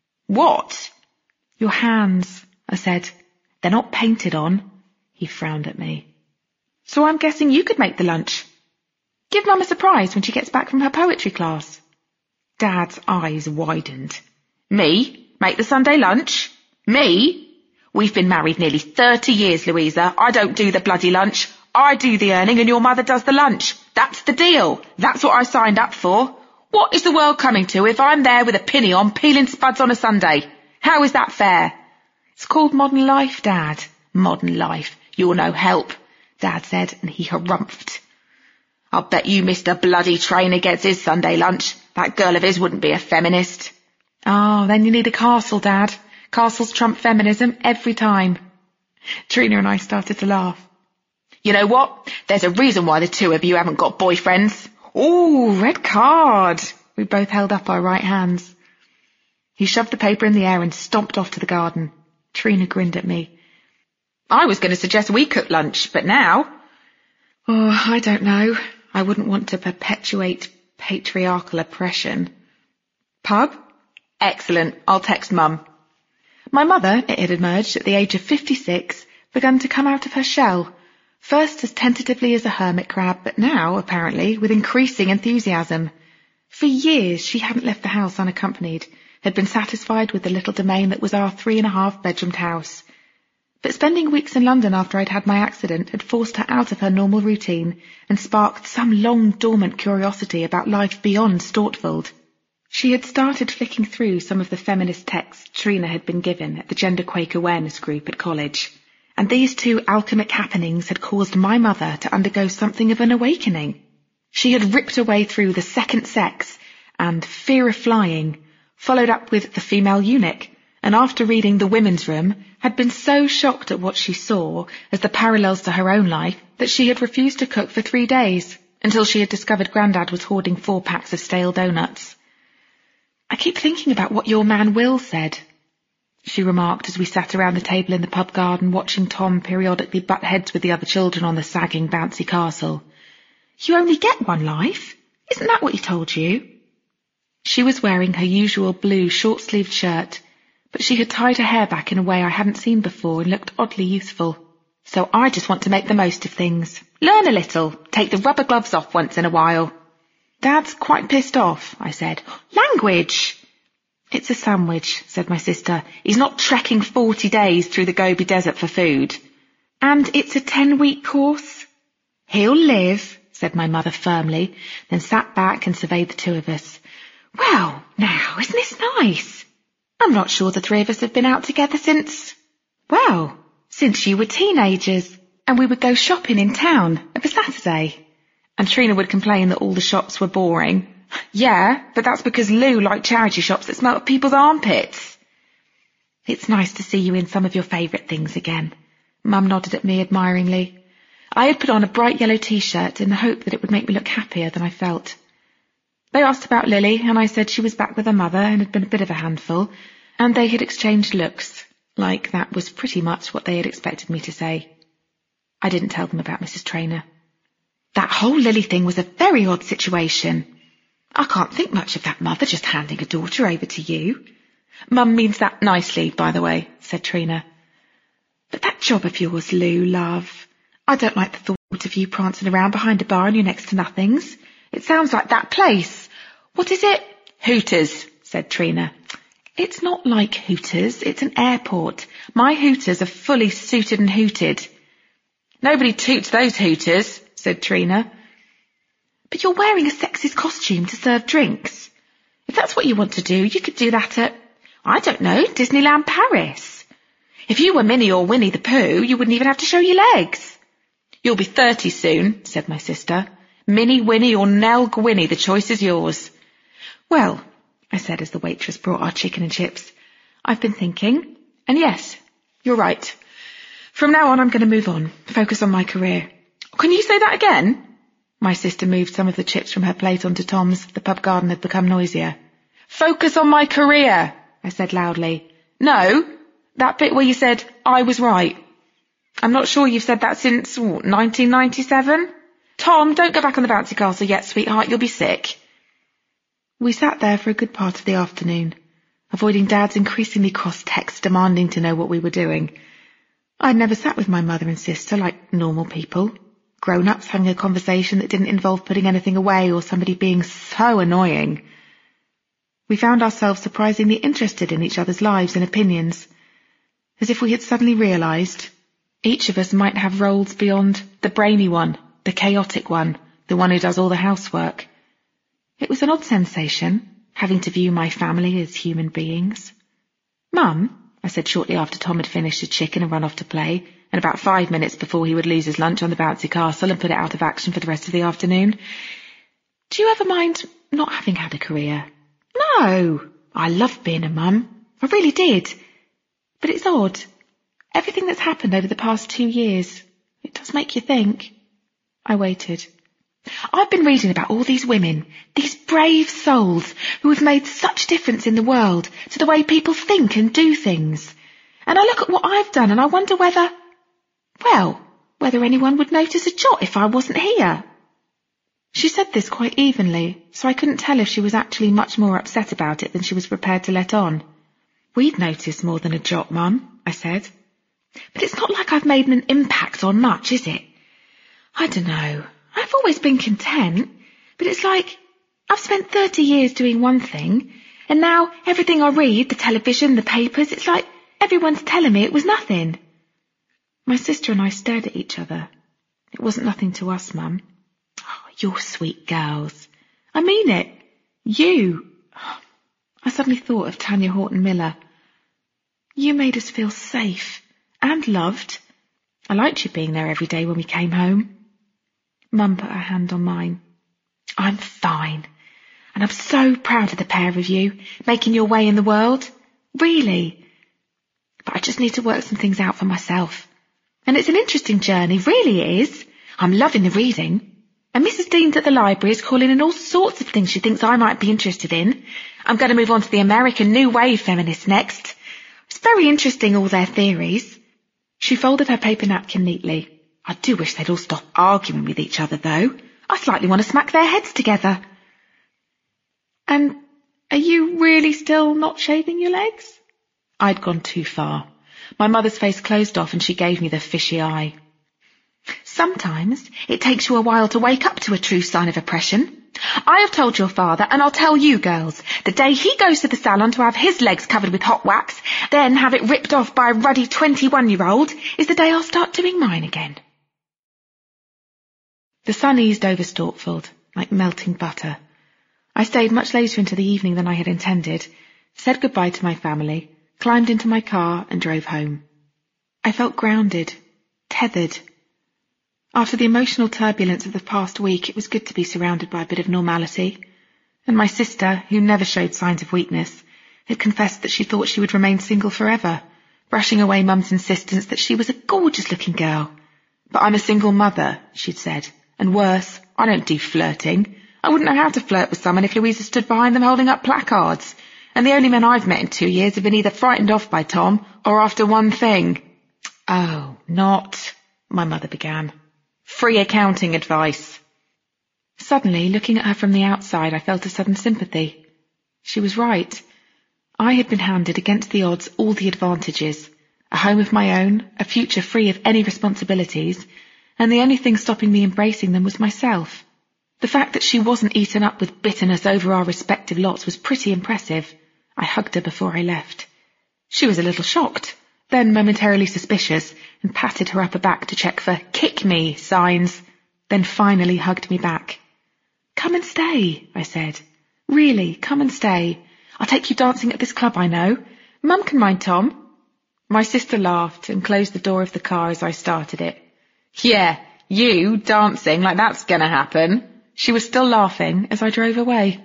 What? Your hands, I said. They're not painted on. He frowned at me. So I'm guessing you could make the lunch. Give Mum a surprise when she gets back from her poetry class. Dad's eyes widened. Me? Make the Sunday lunch? Me? We've been married nearly thirty years, Louisa. I don't do the bloody lunch. I do the earning and your mother does the lunch. That's the deal. That's what I signed up for. What is the world coming to if I'm there with a pinny on peeling spuds on a Sunday? How is that fair? It's called modern life, Dad. Modern life. You're no help, Dad said, and he harumphed. I'll bet you Mister Bloody Trainer gets his Sunday lunch. That girl of his wouldn't be a feminist. Oh, then you need a castle, Dad. Castles trump feminism every time. Trina and I started to laugh. You know what? There's a reason why the two of you haven't got boyfriends. Ooh, red card. We both held up our right hands. He shoved the paper in the air and stomped off to the garden. Trina grinned at me. I was going to suggest we cook lunch, but now... Oh, I don't know. I wouldn't want to perpetuate patriarchal oppression. Pub? Excellent. I'll text Mum. My mother, it had emerged at the age of fifty-six, begun to come out of her shell, first as tentatively as a hermit crab, but now, apparently, with increasing enthusiasm. For years she hadn't left the house unaccompanied, had been satisfied with the little domain that was our three-and-a-half-bedroomed house. But spending weeks in London after I'd had my accident had forced her out of her normal routine and sparked some long-dormant curiosity about life beyond Stortford. She had started flicking through some of the feminist texts Trina had been given at the Gender Quake Awareness group at college, and these two alchemic happenings had caused my mother to undergo something of an awakening. She had ripped away through The Second Sex and Fear of Flying, followed up with The Female Eunuch, and after reading The Women's Room, had been so shocked at what she saw as the parallels to her own life that she had refused to cook for three days, until she had discovered Grandad was hoarding four packs of stale doughnuts. "I keep thinking about what your man Will said," she remarked as we sat around the table in the pub garden watching Tom periodically butt heads with the other children on the sagging bouncy castle. "You only get one life. Isn't that what he told you?" She was wearing her usual blue short-sleeved shirt, but she had tied her hair back in a way I hadn't seen before and looked oddly youthful. "So I just want to make the most of things. Learn a little. Take the rubber gloves off once in a while." "Dad's quite pissed off," I said. "Language!" "It's a sandwich," said my sister. "He's not trekking forty days through the Gobi Desert for food." "And it's a ten-week course?" "He'll live," said my mother firmly, then sat back and surveyed the two of us. "Well, now, isn't this nice? I'm not sure the three of us have been out together since, well, since you were teenagers, and we would go shopping in town of a Saturday." And Trina would complain that all the shops were boring. "Yeah, but that's because Lou liked charity shops that smelt of people's armpits." "It's nice to see you in some of your favourite things again." Mum nodded at me admiringly. I had put on a bright yellow T-shirt in the hope that it would make me look happier than I felt. They asked about Lily, and I said she was back with her mother and had been a bit of a handful, and they had exchanged looks, like that was pretty much what they had expected me to say. I didn't tell them about Missus Traynor. "That whole Lily thing was a very odd situation. I can't think much of that mother just handing a daughter over to you." "Mum means that nicely, by the way," said Trina. "But that job of yours, Lou, love. I don't like the thought of you prancing around behind a bar on your next to nothings. It sounds like that place. What is it?" "Hooters," said Trina. "It's not like Hooters, it's an airport. My Hooters are fully suited and hooted." "Nobody toots those Hooters," said Trina. "But you're wearing a sexist costume to serve drinks. If that's what you want to do, you could do that at, I don't know, Disneyland Paris. If you were Minnie or Winnie the Pooh, you wouldn't even have to show your legs." "You'll be thirty soon," said my sister. "Minnie, Winnie or Nell Gwynnie, the choice is yours." "Well," I said as the waitress brought our chicken and chips, "I've been thinking, and yes, you're right. From now on I'm going to move on, focus on my career." "Can you say that again?" My sister moved some of the chips from her plate onto Tom's. The pub garden had become noisier. "Focus on my career," I said loudly. "No, that bit where you said I was right. I'm not sure you've said that since, what, nineteen ninety-seven? Tom, don't go back on the bouncy castle yet, sweetheart, you'll be sick." We sat there for a good part of the afternoon, avoiding Dad's increasingly cross text demanding to know what we were doing. I'd never sat with my mother and sister like normal people, grown-ups having a conversation that didn't involve putting anything away or somebody being so annoying. We found ourselves surprisingly interested in each other's lives and opinions, as if we had suddenly realised each of us might have roles beyond the brainy one, the chaotic one, the one who does all the housework. It was an odd sensation, having to view my family as human beings. "Mum," I said shortly after Tom had finished his chicken and run off to play, and about five minutes before he would lose his lunch on the bouncy castle and put it out of action for the rest of the afternoon, "do you ever mind not having had a career?" "No, I loved being a mum. I really did. But it's odd. Everything that's happened over the past two years, it does make you think." I waited. "I've been reading about all these women, these brave souls who have made such difference in the world to the way people think and do things. And I look at what I've done and I wonder whether, well, whether anyone would notice a jot if I wasn't here." She said this quite evenly, so I couldn't tell if she was actually much more upset about it than she was prepared to let on. "We'd notice more than a jot, Mum," I said. "But it's not like I've made an impact on much, is it? I don't know. I've always been content, but it's like I've spent thirty years doing one thing, and now everything I read, the television, the papers, it's like everyone's telling me it was nothing." My sister and I stared at each other. "It wasn't nothing to us, Mum." "Oh, you're sweet girls." "I mean it. You." I suddenly thought of Tanya Horton Miller. "You made us feel safe and loved I liked you being there every day when we came home. Mum put her hand on mine. I'm fine, and I'm so proud of the pair of you, making your way in the world. Really. But I just need to work some things out for myself. And it's an interesting journey, really it is. I'm loving the reading. And Missus Dean's at the library is calling in all sorts of things she thinks I might be interested in. I'm going to move on to the American New Wave feminists next. It's very interesting, all their theories. She folded her paper napkin neatly. I do wish they'd all stop arguing with each other, though. I slightly want to smack their heads together. And are you really still not shaving your legs? I'd gone too far. My mother's face closed off and she gave me the fishy eye. Sometimes it takes you a while to wake up to a true sign of oppression. I have told your father, and I'll tell you girls, the day he goes to the salon to have his legs covered with hot wax, then have it ripped off by a ruddy twenty-one-year-old, is the day I'll start doing mine again. The sun eased over Stortford, like melting butter. I stayed much later into the evening than I had intended, said goodbye to my family, climbed into my car and drove home. I felt grounded, tethered. After the emotional turbulence of the past week, it was good to be surrounded by a bit of normality. And my sister, who never showed signs of weakness, had confessed that she thought she would remain single forever, brushing away Mum's insistence that she was a gorgeous-looking girl. But I'm a single mother, she'd said, and worse, I don't do flirting. I wouldn't know how to flirt with someone if Louisa stood behind them holding up placards. And the only men I've met in two years have been either frightened off by Tom or after one thing. Oh, not, my mother began. Free accounting advice. Suddenly, looking at her from the outside, I felt a sudden sympathy. She was right. I had been handed against the odds all the advantages, a home of my own, a future free of any responsibilities, and the only thing stopping me embracing them was myself. The fact that she wasn't eaten up with bitterness over our respective lots was pretty impressive. I hugged her before I left. She was a little shocked, then momentarily suspicious, and patted her upper back to check for kick me signs, then finally hugged me back. Come and stay, I said. Really, come and stay. I'll take you dancing at this club I know. Mum can mind Tom. My sister laughed and closed the door of the car as I started it. Yeah, you dancing like that's gonna happen. She was still laughing as I drove away.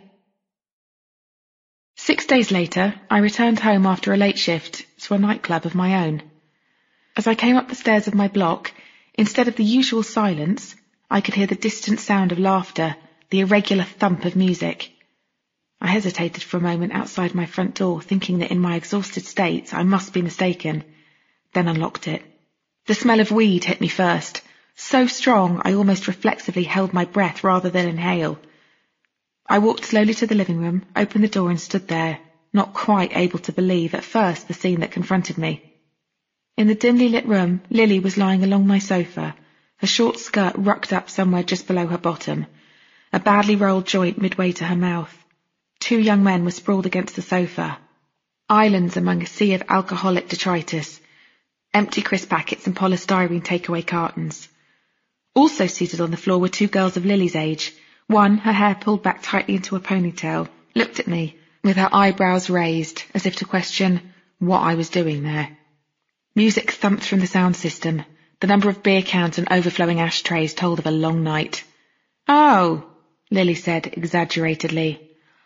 Six days later, I returned home after a late shift to a nightclub of my own. As I came up the stairs of my block, instead of the usual silence, I could hear the distant sound of laughter, the irregular thump of music. I hesitated for a moment outside my front door, thinking that in my exhausted state I must be mistaken, then unlocked it. The smell of weed hit me first, so strong I almost reflexively held my breath rather than inhale. I walked slowly to the living room, opened the door and stood there, not quite able to believe at first the scene that confronted me. In the dimly lit room, Lily was lying along my sofa, her short skirt rucked up somewhere just below her bottom, a badly rolled joint midway to her mouth. Two young men were sprawled against the sofa, islands among a sea of alcoholic detritus, empty crisp packets and polystyrene takeaway cartons. Also seated on the floor were two girls of Lily's age. One, her hair pulled back tightly into a ponytail, looked at me, with her eyebrows raised, as if to question what I was doing there. Music thumped from the sound system. The number of beer cans and overflowing ashtrays told of a long night. Oh, Lily said exaggeratedly.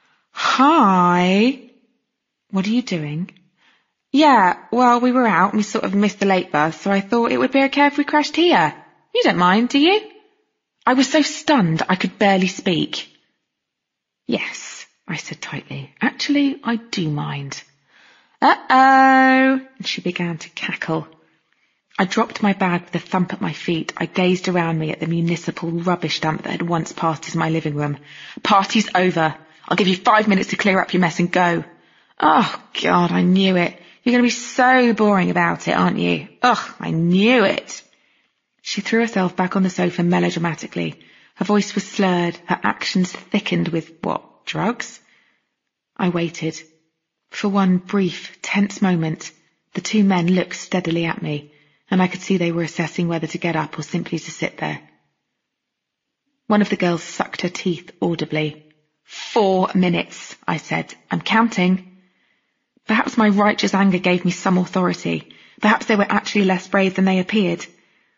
Hi. What are you doing? Yeah, well, we were out and we sort of missed the late bus, so I thought it would be okay if we crashed here. You don't mind, do you? I was so stunned I could barely speak. Yes, I said tightly. Actually, I do mind. Uh-oh, and she began to cackle. I dropped my bag with a thump at my feet. I gazed around me at the municipal rubbish dump that had once passed as my living room. Party's over. I'll give you five minutes to clear up your mess and go. Oh, God, I knew it. You're going to be so boring about it, aren't you? Ugh, I knew it. She threw herself back on the sofa melodramatically. Her voice was slurred, her actions thickened with, what, drugs? I waited. For one brief, tense moment, the two men looked steadily at me, and I could see they were assessing whether to get up or simply to sit there. One of the girls sucked her teeth audibly. Four minutes, I said. I'm counting. Perhaps my righteous anger gave me some authority. Perhaps they were actually less brave than they appeared.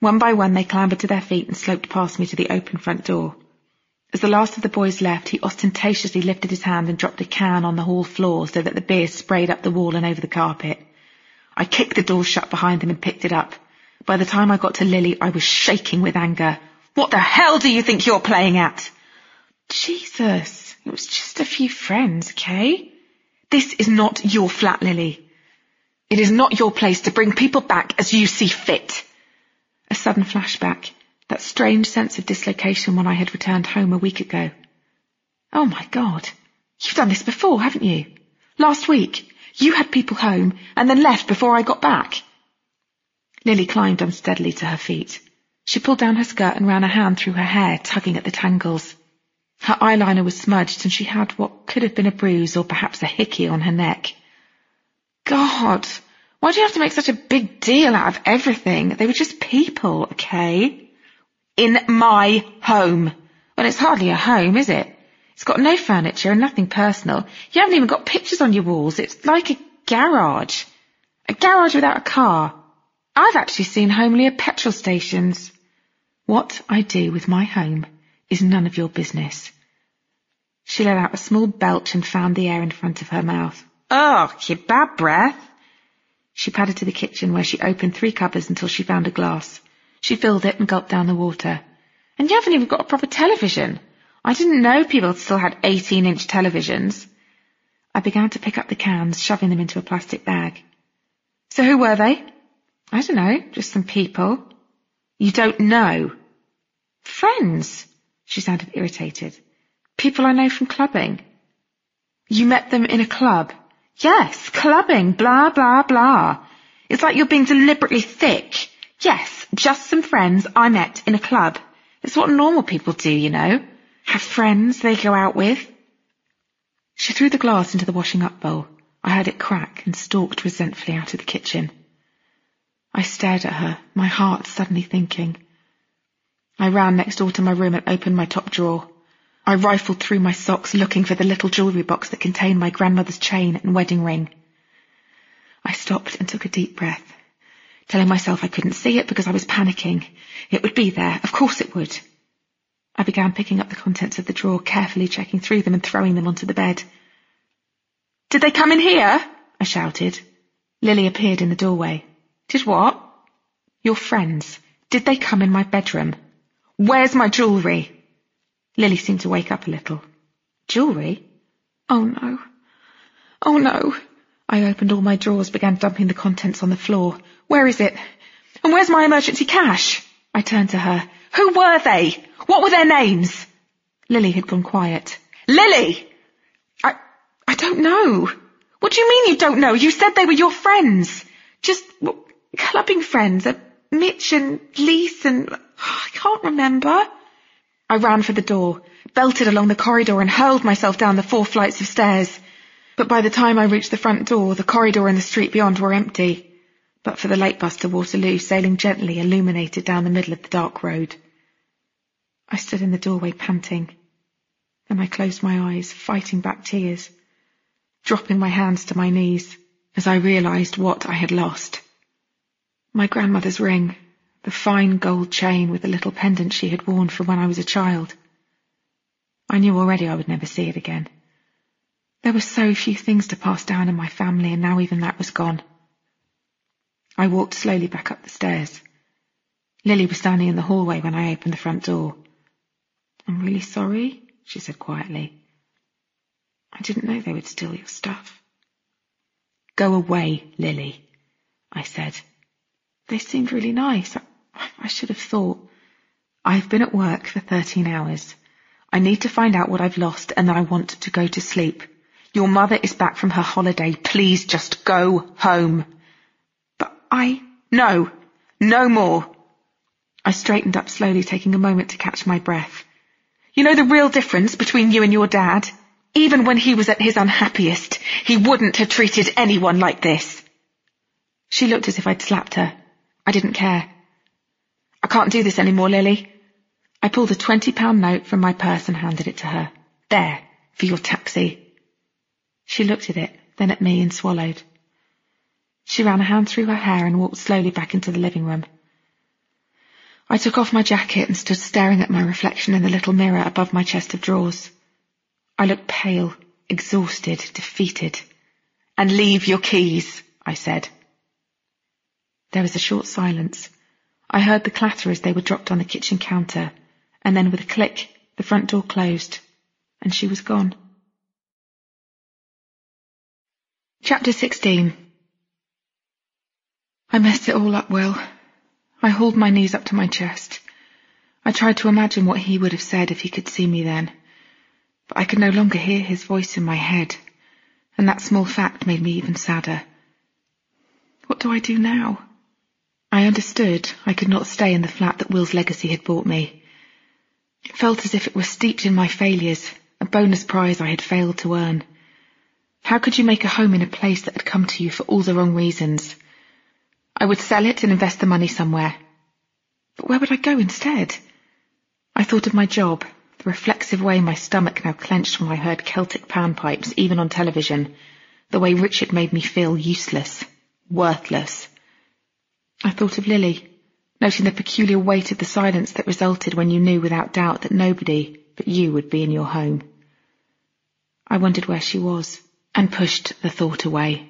One by one they clambered to their feet and sloped past me to the open front door. As the last of the boys left, he ostentatiously lifted his hand and dropped a can on the hall floor so that the beer sprayed up the wall and over the carpet. I kicked the door shut behind him and picked it up. By the time I got to Lily, I was shaking with anger. "What the hell do you think you're playing at?" "Jesus, it was just a few friends, okay?" "This is not your flat, Lily. It is not your place to bring people back as you see fit." A sudden flashback, that strange sense of dislocation when I had returned home a week ago. "Oh my God, you've done this before, haven't you? Last week, you had people home and then left before I got back." Lily climbed unsteadily to her feet. She pulled down her skirt and ran a hand through her hair, tugging at the tangles. Her eyeliner was smudged and she had what could have been a bruise or perhaps a hickey on her neck. "God, why do you have to make such a big deal out of everything? They were just people, okay?" "In my home." "Well, it's hardly a home, is it? It's got no furniture and nothing personal. You haven't even got pictures on your walls. It's like a garage. A garage without a car. I've actually seen homelier petrol stations." "What I do with my home is none of your business." She let out a small belch and found the air in front of her mouth. "Ugh, your bad breath." She padded to the kitchen where she opened three cupboards until she found a glass. She filled it and gulped down the water. "And you haven't even got a proper television. I didn't know people still had eighteen-inch televisions." I began to pick up the cans, shoving them into a plastic bag. "So who were they?" "I don't know, just some people." "You don't know?" "Friends." She sounded irritated. "People I know from clubbing." "You met them in a club?" "Yes, clubbing, blah, blah, blah. It's like you're being deliberately thick. Yes, just some friends I met in a club. It's what normal people do, you know. Have friends they go out with." She threw the glass into the washing up bowl. I heard it crack and stalked resentfully out of the kitchen. I stared at her, my heart suddenly thinking. I ran next door to my room and opened my top drawer. I rifled through my socks looking for the little jewellery box that contained my grandmother's chain and wedding ring. I stopped and took a deep breath, telling myself I couldn't see it because I was panicking. It would be there, of course it would. I began picking up the contents of the drawer, carefully checking through them and throwing them onto the bed. "Did they come in here?" I shouted. Lily appeared in the doorway. "Did what?" "Your friends. Did they come in my bedroom?" "Where's my jewellery?" Lily seemed to wake up a little. "Jewellery? Oh no. Oh no." I opened all my drawers, began dumping the contents on the floor. "Where is it? And where's my emergency cash?" I turned to her. "Who were they? What were their names?" Lily had gone quiet. "Lily!" I, I don't know. "What do you mean you don't know? You said they were your friends." "Just well, clubbing friends. Uh, Mitch and Lise and... Oh, I can't remember." I ran for the door, belted along the corridor and hurled myself down the four flights of stairs. But by the time I reached the front door, the corridor and the street beyond were empty, but for the late bus to Waterloo sailing gently illuminated down the middle of the dark road. I stood in the doorway panting. Then I closed my eyes, fighting back tears, dropping my hands to my knees as I realised what I had lost. My grandmother's ring, the fine gold chain with the little pendant she had worn from when I was a child. I knew already I would never see it again. There were so few things to pass down in my family, and now even that was gone. I walked slowly back up the stairs. Lily was standing in the hallway when I opened the front door. "I'm really sorry," she said quietly. "I didn't know they would steal your stuff." "Go away, Lily," I said. "They seemed really nice. I, I should have thought. I've been at work for thirteen hours. I need to find out what I've lost, and then I want to go to sleep. Your mother is back from her holiday. Please just go home." "But I... No, no more." I straightened up slowly, taking a moment to catch my breath. "You know the real difference between you and your dad? Even when he was at his unhappiest, he wouldn't have treated anyone like this." She looked as if I'd slapped her. I didn't care. "I can't do this anymore, Lily." I pulled a twenty-pound note from my purse and handed it to her. "There, for your taxi." She looked at it, then at me and swallowed. She ran a hand through her hair and walked slowly back into the living room. I took off my jacket and stood staring at my reflection in the little mirror above my chest of drawers. I looked pale, exhausted, defeated. "And leave your keys," I said. There was a short silence. I heard the clatter as they were dropped on the kitchen counter, and then with a click, the front door closed, and she was gone. Chapter sixteen. I messed it all up, Will. I hauled my knees up to my chest. I tried to imagine what he would have said if he could see me then, but I could no longer hear his voice in my head, and that small fact made me even sadder. What do I do now? I understood I could not stay in the flat that Will's legacy had bought me. It felt as if it were steeped in my failures, a bonus prize I had failed to earn. How could you make a home in a place that had come to you for all the wrong reasons? I would sell it and invest the money somewhere. But where would I go instead? I thought of my job, the reflexive way my stomach now clenched when I heard Celtic panpipes, even on television, the way Richard made me feel useless, worthless. I thought of Lily, noting the peculiar weight of the silence that resulted when you knew without doubt that nobody but you would be in your home. I wondered where she was, and pushed the thought away.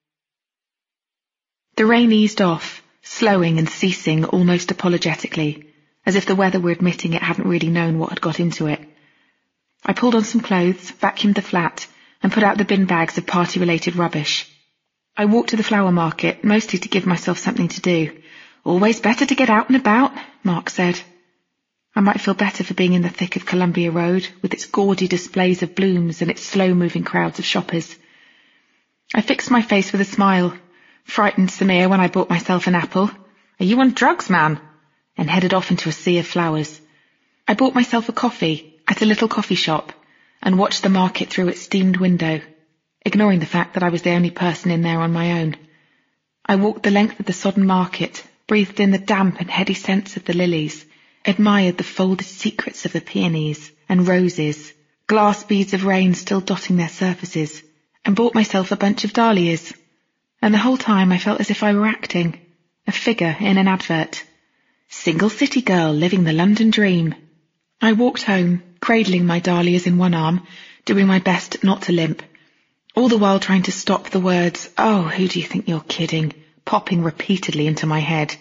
The rain eased off, slowing and ceasing almost apologetically, as if the weather were admitting it hadn't really known what had got into it. I pulled on some clothes, vacuumed the flat, and put out the bin bags of party-related rubbish. I walked to the flower market, mostly to give myself something to do. "Always better to get out and about," Mark said. I might feel better for being in the thick of Columbia Road, with its gaudy displays of blooms and its slow-moving crowds of shoppers. I fixed my face with a smile, frightened Samir when I bought myself an apple. "Are you on drugs, man?" and headed off into a sea of flowers. I bought myself a coffee at a little coffee shop and watched the market through its steamed window, ignoring the fact that I was the only person in there on my own. I walked the length of the sodden market, breathed in the damp and heady scents of the lilies, admired the folded secrets of the peonies and roses, glass beads of rain still dotting their surfaces, and bought myself a bunch of dahlias. And the whole time I felt as if I were acting, a figure in an advert. Single city girl living the London dream. I walked home, cradling my dahlias in one arm, doing my best not to limp, all the while trying to stop the words, "Oh, who do you think you're kidding?" popping repeatedly into my head.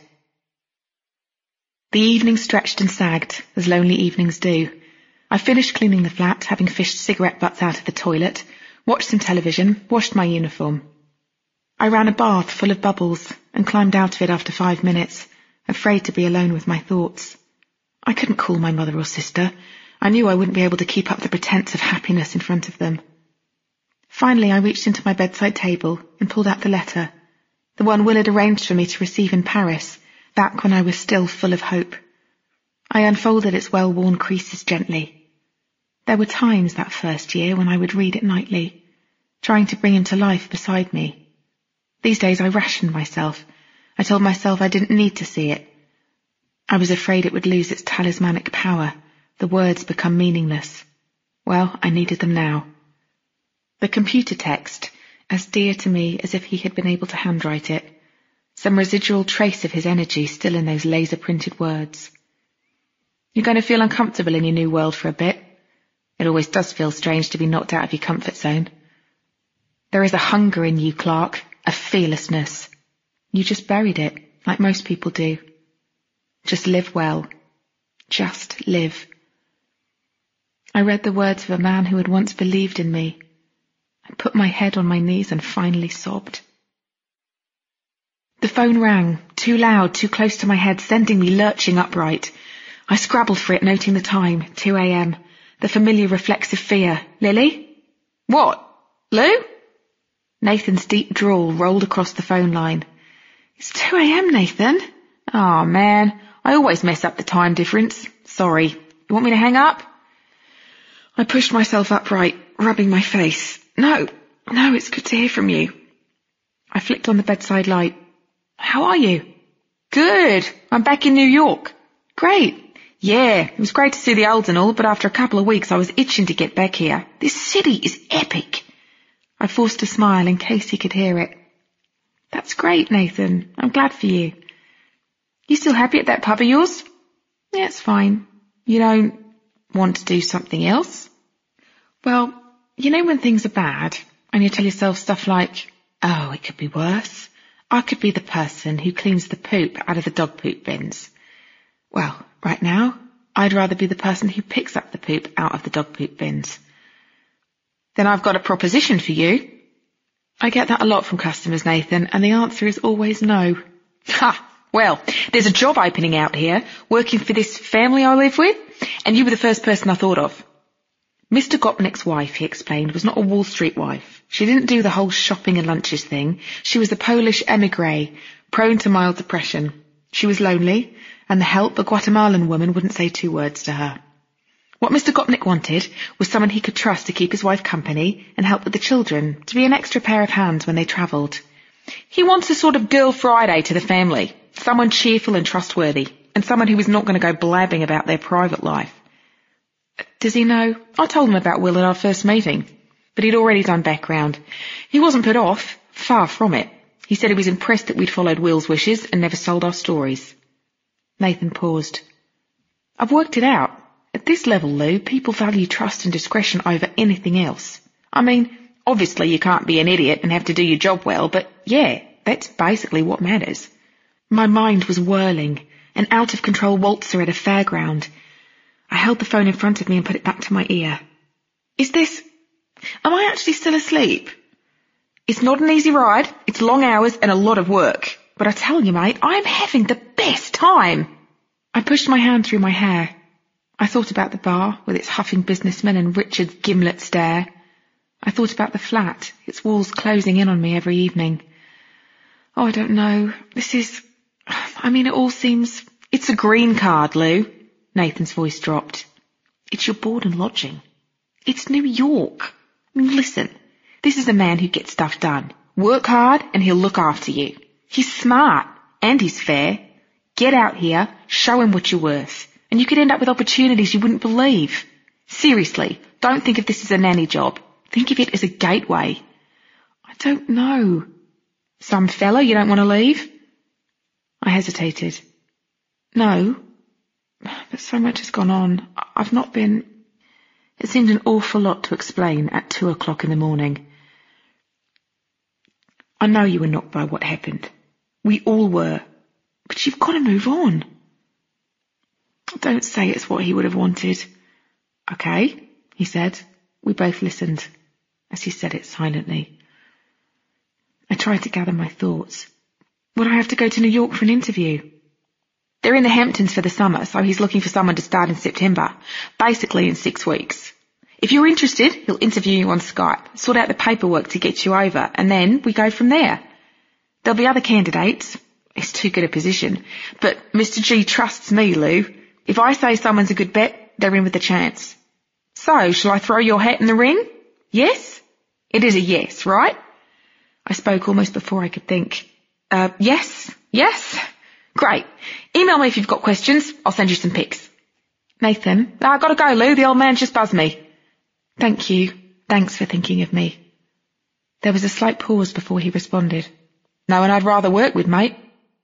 The evening stretched and sagged, as lonely evenings do. I finished cleaning the flat, having fished cigarette butts out of the toilet, watched some television, washed my uniform. I ran a bath full of bubbles and climbed out of it after five minutes, afraid to be alone with my thoughts. I couldn't call my mother or sister. I knew I wouldn't be able to keep up the pretense of happiness in front of them. Finally, I reached into my bedside table and pulled out the letter, the one Will had arranged for me to receive in Paris, back when I was still full of hope. I unfolded its well-worn creases gently. There were times that first year when I would read it nightly, trying to bring him to life beside me. These days I rationed myself. I told myself I didn't need to see it. I was afraid it would lose its talismanic power, the words become meaningless. Well, I needed them now. The computer text, as dear to me as if he had been able to handwrite it, some residual trace of his energy still in those laser-printed words. "You're going to feel uncomfortable in your new world for a bit. It always does feel strange to be knocked out of your comfort zone. There is a hunger in you, Clark, a fearlessness. You just buried it, like most people do. Just live well. Just live." I read the words of a man who had once believed in me. I put my head on my knees and finally sobbed. The phone rang, too loud, too close to my head, sending me lurching upright. I scrabbled for it, noting the time, two a.m., the familiar reflexive fear. "Lily?" "What? Lou?" Nathan's deep drawl rolled across the phone line. "It's two a.m., Nathan." "Aw, man, I always mess up the time difference. Sorry. You want me to hang up?" I pushed myself upright, rubbing my face. No, no, it's good to hear from you." I flicked on the bedside light. "How are you?" "Good. I'm back in New York." "Great." "Yeah, it was great to see the olds and all, but after a couple of weeks I was itching to get back here. This city is epic." I forced a smile in case he could hear it. "That's great, Nathan. I'm glad for you. You still happy at that pub of yours?" Yeah, it's fine. You don't want to do something else? Well, you know when things are bad and you tell yourself stuff like, oh, it could be worse. I could be the person who cleans the poop out of the dog poop bins. Well, right now, I'd rather be the person who picks up the poop out of the dog poop bins. Then I've got a proposition for you. I get that a lot from customers, Nathan, and the answer is always no. Ha! Well, there's a job opening out here, working for this family I live with, and you were the first person I thought of. Mister Gopnik's wife, he explained, was not a Wall Street wife. She didn't do the whole shopping and lunches thing. She was a Polish émigré, prone to mild depression. She was lonely, and the help, a Guatemalan woman, wouldn't say two words to her. What Mister Gopnik wanted was someone he could trust to keep his wife company and help with the children, to be an extra pair of hands when they travelled. He wants a sort of Girl Friday to the family, someone cheerful and trustworthy, and someone who was not going to go blabbing about their private life. Does he know? I told him about Will at our first meeting, but he'd already done background. He wasn't put off, far from it. He said he was impressed that we'd followed Will's wishes and never sold our stories. Nathan paused. I've worked it out. At this level, Lou, people value trust and discretion over anything else. I mean, obviously you can't be an idiot and have to do your job well, but yeah, that's basically what matters. My mind was whirling, an out-of-control waltzer at a fairground. I held the phone in front of me and put it back to my ear. Is this... Am I actually still asleep? It's not an easy ride, it's long hours and a lot of work. But I tell you, mate, I'm having the best time. I pushed my hand through my hair. I thought about the bar, with its huffing businessmen and Richard's gimlet stare. I thought about the flat, its walls closing in on me every evening. Oh, I don't know. This is... I mean, it all seems... It's a green card, Lou. Nathan's voice dropped. It's your board and lodging. It's New York. I mean, listen, this is a man who gets stuff done. Work hard and he'll look after you. He's smart and he's fair. Get out here, show him what you're worth, and you could end up with opportunities you wouldn't believe. Seriously, don't think of this as a nanny job. Think of it as a gateway. I don't know. Some fella you don't want to leave? I hesitated. No, but so much has gone on. I've not been... It seemed an awful lot to explain at two o'clock in the morning. I know you were knocked by what happened. We all were. But you've got to move on. Don't say it's what he would have wanted. Okay, he said. We both listened, as he said it silently. I tried to gather my thoughts. Would I have to go to New York for an interview? They're in the Hamptons for the summer, so he's looking for someone to start in September, basically in six weeks. If you're interested, he'll interview you on Skype, sort out the paperwork to get you over, and then we go from there. There'll be other candidates. It's too good a position. But Mister G trusts me, Lou. If I say someone's a good bet, they're in with a chance. So, shall I throw your hat in the ring? Yes? It is a yes, right? I spoke almost before I could think. Uh, yes? Yes? Great. Email me if you've got questions. I'll send you some pics. Nathan, I've got to go, Lou. The old man just buzzed me. Thank you. Thanks for thinking of me. There was a slight pause before he responded. No one I'd rather work with, mate.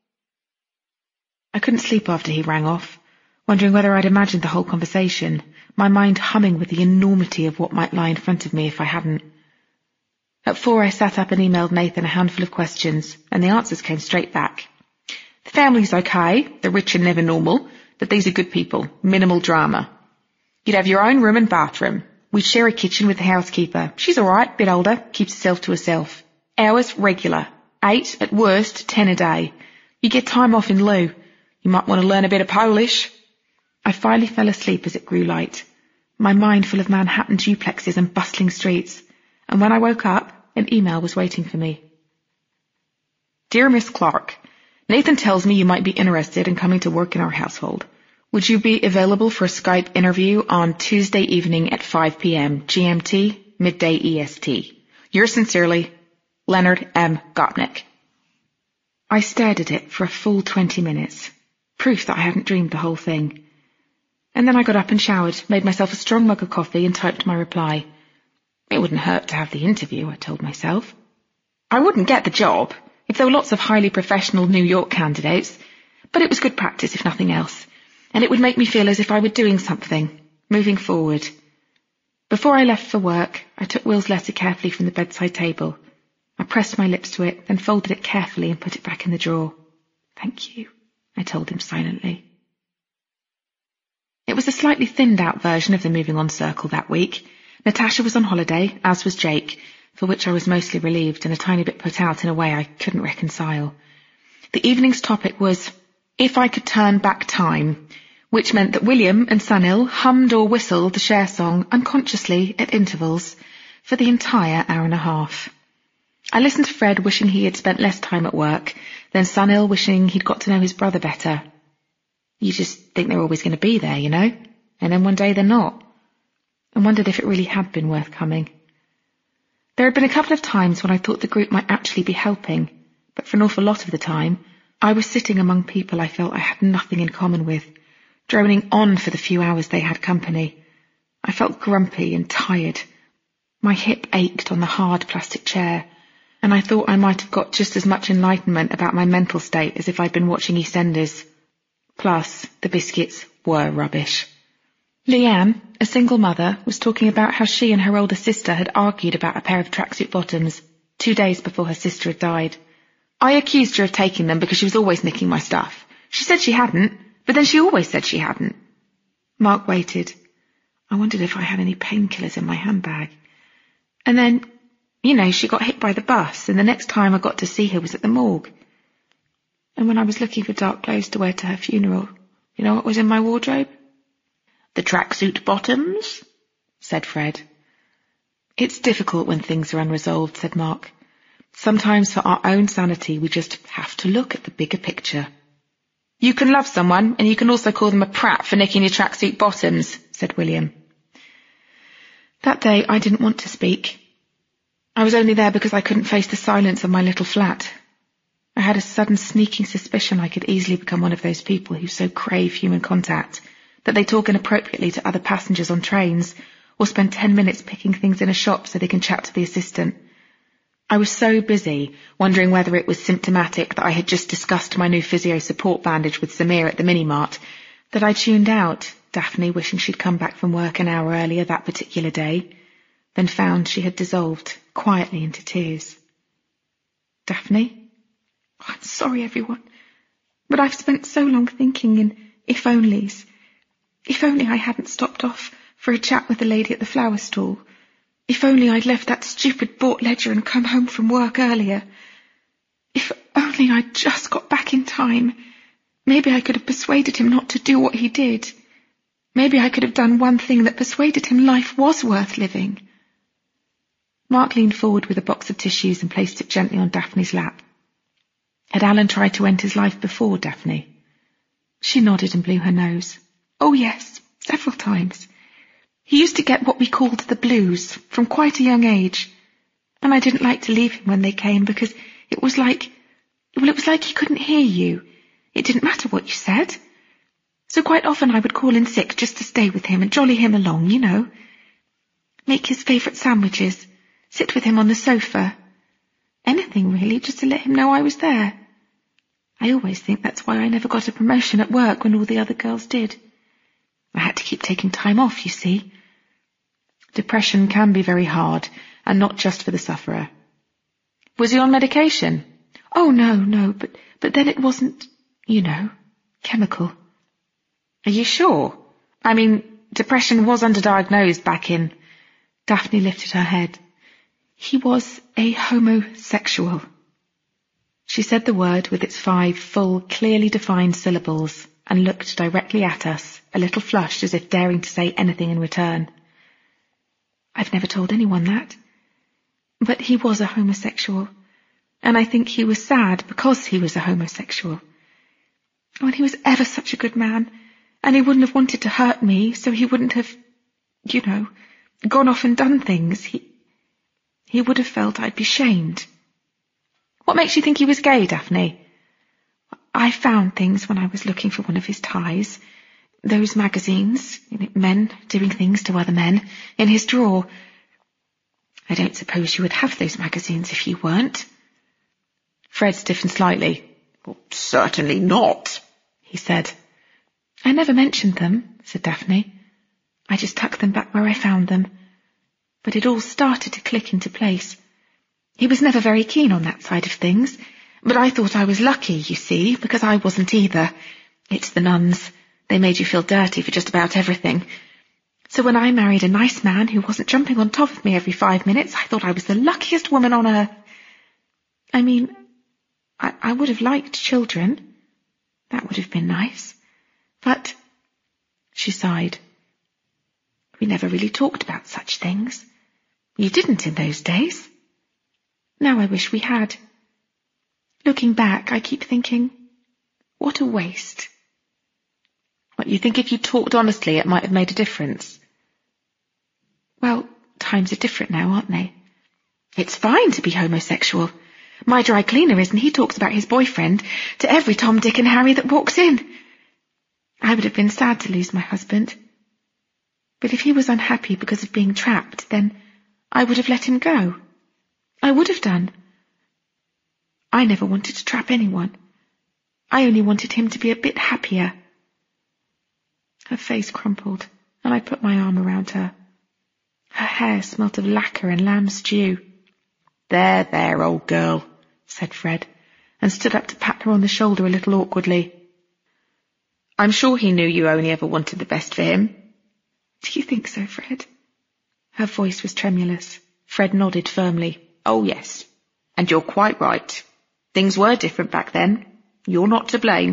I couldn't sleep after he rang off, wondering whether I'd imagined the whole conversation, my mind humming with the enormity of what might lie in front of me if I hadn't. At four I sat up and emailed Nathan a handful of questions, and the answers came straight back. The family's okay, the rich are never normal, but these are good people, minimal drama. You'd have your own room and bathroom. We'd share a kitchen with the housekeeper. She's all right, bit older, keeps herself to herself. Hours regular, eight, at worst, ten a day. You get time off in lieu. You might want to learn a bit of Polish. I finally fell asleep as it grew light, my mind full of Manhattan duplexes and bustling streets, and when I woke up, an email was waiting for me. Dear Miss Clark, Nathan tells me you might be interested in coming to work in our household. Would you be available for a Skype interview on Tuesday evening at five p.m. G M T, midday E S T? Yours sincerely, Leonard M. Gopnik. I stared at it for a full twenty minutes, proof that I hadn't dreamed the whole thing. And then I got up and showered, made myself a strong mug of coffee and typed my reply. It wouldn't hurt to have the interview, I told myself. I wouldn't get the job if there were lots of highly professional New York candidates, but it was good practice if nothing else. and it would make me feel as if I were doing something, moving forward. Before I left for work, I took Will's letter carefully from the bedside table. I pressed my lips to it, then folded it carefully and put it back in the drawer. "Thank you," I told him silently. It was a slightly thinned-out version of the Moving On circle that week. Natasha was on holiday, as was Jake, for which I was mostly relieved and a tiny bit put out in a way I couldn't reconcile. The evening's topic was, if I could turn back time, which meant that William and Sunil hummed or whistled the Cher song unconsciously at intervals for the entire hour and a half. I listened to Fred wishing he had spent less time at work, then Sunil wishing he'd got to know his brother better. You just think they're always going to be there, you know, and then one day they're not. I wondered if it really had been worth coming. There had been a couple of times when I thought the group might actually be helping, but for an awful lot of the time, I was sitting among people I felt I had nothing in common with, droning on for the few hours they had company. I felt grumpy and tired. My hip ached on the hard plastic chair, and I thought I might have got just as much enlightenment about my mental state as if I'd been watching EastEnders. Plus, the biscuits were rubbish. Leanne, a single mother, was talking about how she and her older sister had argued about a pair of tracksuit bottoms two days before her sister had died. I accused her of taking them because she was always nicking my stuff. She said she hadn't, but then she always said she hadn't. Mark waited. I wondered if I had any painkillers in my handbag. And then, you know, she got hit by the bus, and the next time I got to see her was at the morgue. And when I was looking for dark clothes to wear to her funeral, you know what was in my wardrobe? "The tracksuit bottoms," said Fred. "It's difficult when things are unresolved," said Mark. "Sometimes for our own sanity we just have to look at the bigger picture." "You can love someone, and you can also call them a prat for nicking your tracksuit bottoms," said William. That day I didn't want to speak. I was only there because I couldn't face the silence of my little flat. I had a sudden sneaking suspicion I could easily become one of those people who so crave human contact that they talk inappropriately to other passengers on trains, or spend ten minutes picking things in a shop so they can chat to the assistant. I was so busy, wondering whether it was symptomatic that I had just discussed my new physio support bandage with Samir at the mini-mart, that I tuned out, Daphne wishing she'd come back from work an hour earlier that particular day, then found she had dissolved quietly into tears. Daphne? Oh, I'm sorry, everyone, but I've spent so long thinking in if-onlys. If only I hadn't stopped off for a chat with the lady at the flower stall. If only I'd left that stupid bought ledger and come home from work earlier. If only I'd just got back in time. Maybe I could have persuaded him not to do what he did. Maybe I could have done one thing that persuaded him life was worth living. Mark leaned forward with a box of tissues and placed it gently on Daphne's lap. Had Alan tried to end his life before Daphne? She nodded and blew her nose. Oh yes, several times. He used to get what we called the blues from quite a young age, and I didn't like to leave him when they came because it was like, well, it was like he couldn't hear you. It didn't matter what you said. So quite often I would call in sick just to stay with him and jolly him along, you know. Make his favourite sandwiches, sit with him on the sofa. Anything really, just to let him know I was there. I always think that's why I never got a promotion at work when all the other girls did. I had to keep taking time off, you see. Depression can be very hard, and not just for the sufferer. Was he on medication? Oh, no, no, but, but then it wasn't, you know, chemical. Are you sure? I mean, depression was underdiagnosed back in... Daphne lifted her head. He was a homosexual. She said the word with its five full, clearly defined syllables and looked directly at us, a little flushed as if daring to say anything in return. I've never told anyone that. But he was a homosexual, and I think he was sad because he was a homosexual. Oh, and he was ever such a good man, and he wouldn't have wanted to hurt me, so he wouldn't have, you know, gone off and done things. He, he would have felt I'd be shamed. What makes you think he was gay, Daphne? I found things when I was looking for one of his ties. Those magazines, men doing things to other men, in his drawer. I don't suppose you would have those magazines if you weren't. Fred stiffened slightly. Well, certainly not, he said. I never mentioned them, said Daphne. I just tucked them back where I found them. But it all started to click into place. He was never very keen on that side of things, but I thought I was lucky, you see, because I wasn't either. It's the nuns. They made you feel dirty for just about everything. So when I married a nice man who wasn't jumping on top of me every five minutes, I thought I was the luckiest woman on earth. I mean, I, I would have liked children. That would have been nice. But, she sighed, we never really talked about such things. You didn't in those days. Now I wish we had. Looking back, I keep thinking, what a waste. What, you think if you talked honestly it might have made a difference? Well, times are different now, aren't they? It's fine to be homosexual. My dry cleaner is, and he talks about his boyfriend to every Tom, Dick and Harry that walks in. I would have been sad to lose my husband. But if he was unhappy because of being trapped, then I would have let him go. I would have done. I never wanted to trap anyone. I only wanted him to be a bit happier. Her face crumpled, and I put my arm around her. Her hair smelt of lacquer and lamb stew. There, there, old girl, said Fred, and stood up to pat her on the shoulder a little awkwardly. I'm sure he knew you only ever wanted the best for him. Do you think so, Fred? Her voice was tremulous. Fred nodded firmly. Oh, yes. And you're quite right. Things were different back then. You're not to blame.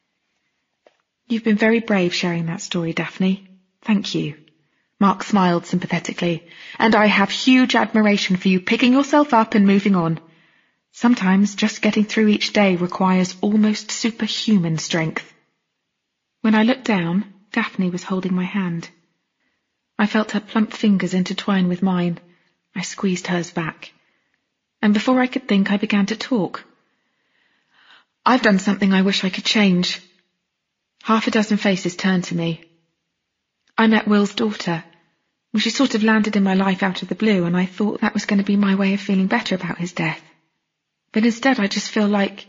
You've been very brave sharing that story, Daphne. Thank you. Mark smiled sympathetically. And I have huge admiration for you picking yourself up and moving on. Sometimes just getting through each day requires almost superhuman strength. When I looked down, Daphne was holding my hand. I felt her plump fingers intertwine with mine. I squeezed hers back. And before I could think, I began to talk. I've done something I wish I could change. Half a dozen faces turned to me. I met Will's daughter. She sort of landed in my life out of the blue, and I thought that was going to be my way of feeling better about his death. But instead I just feel like...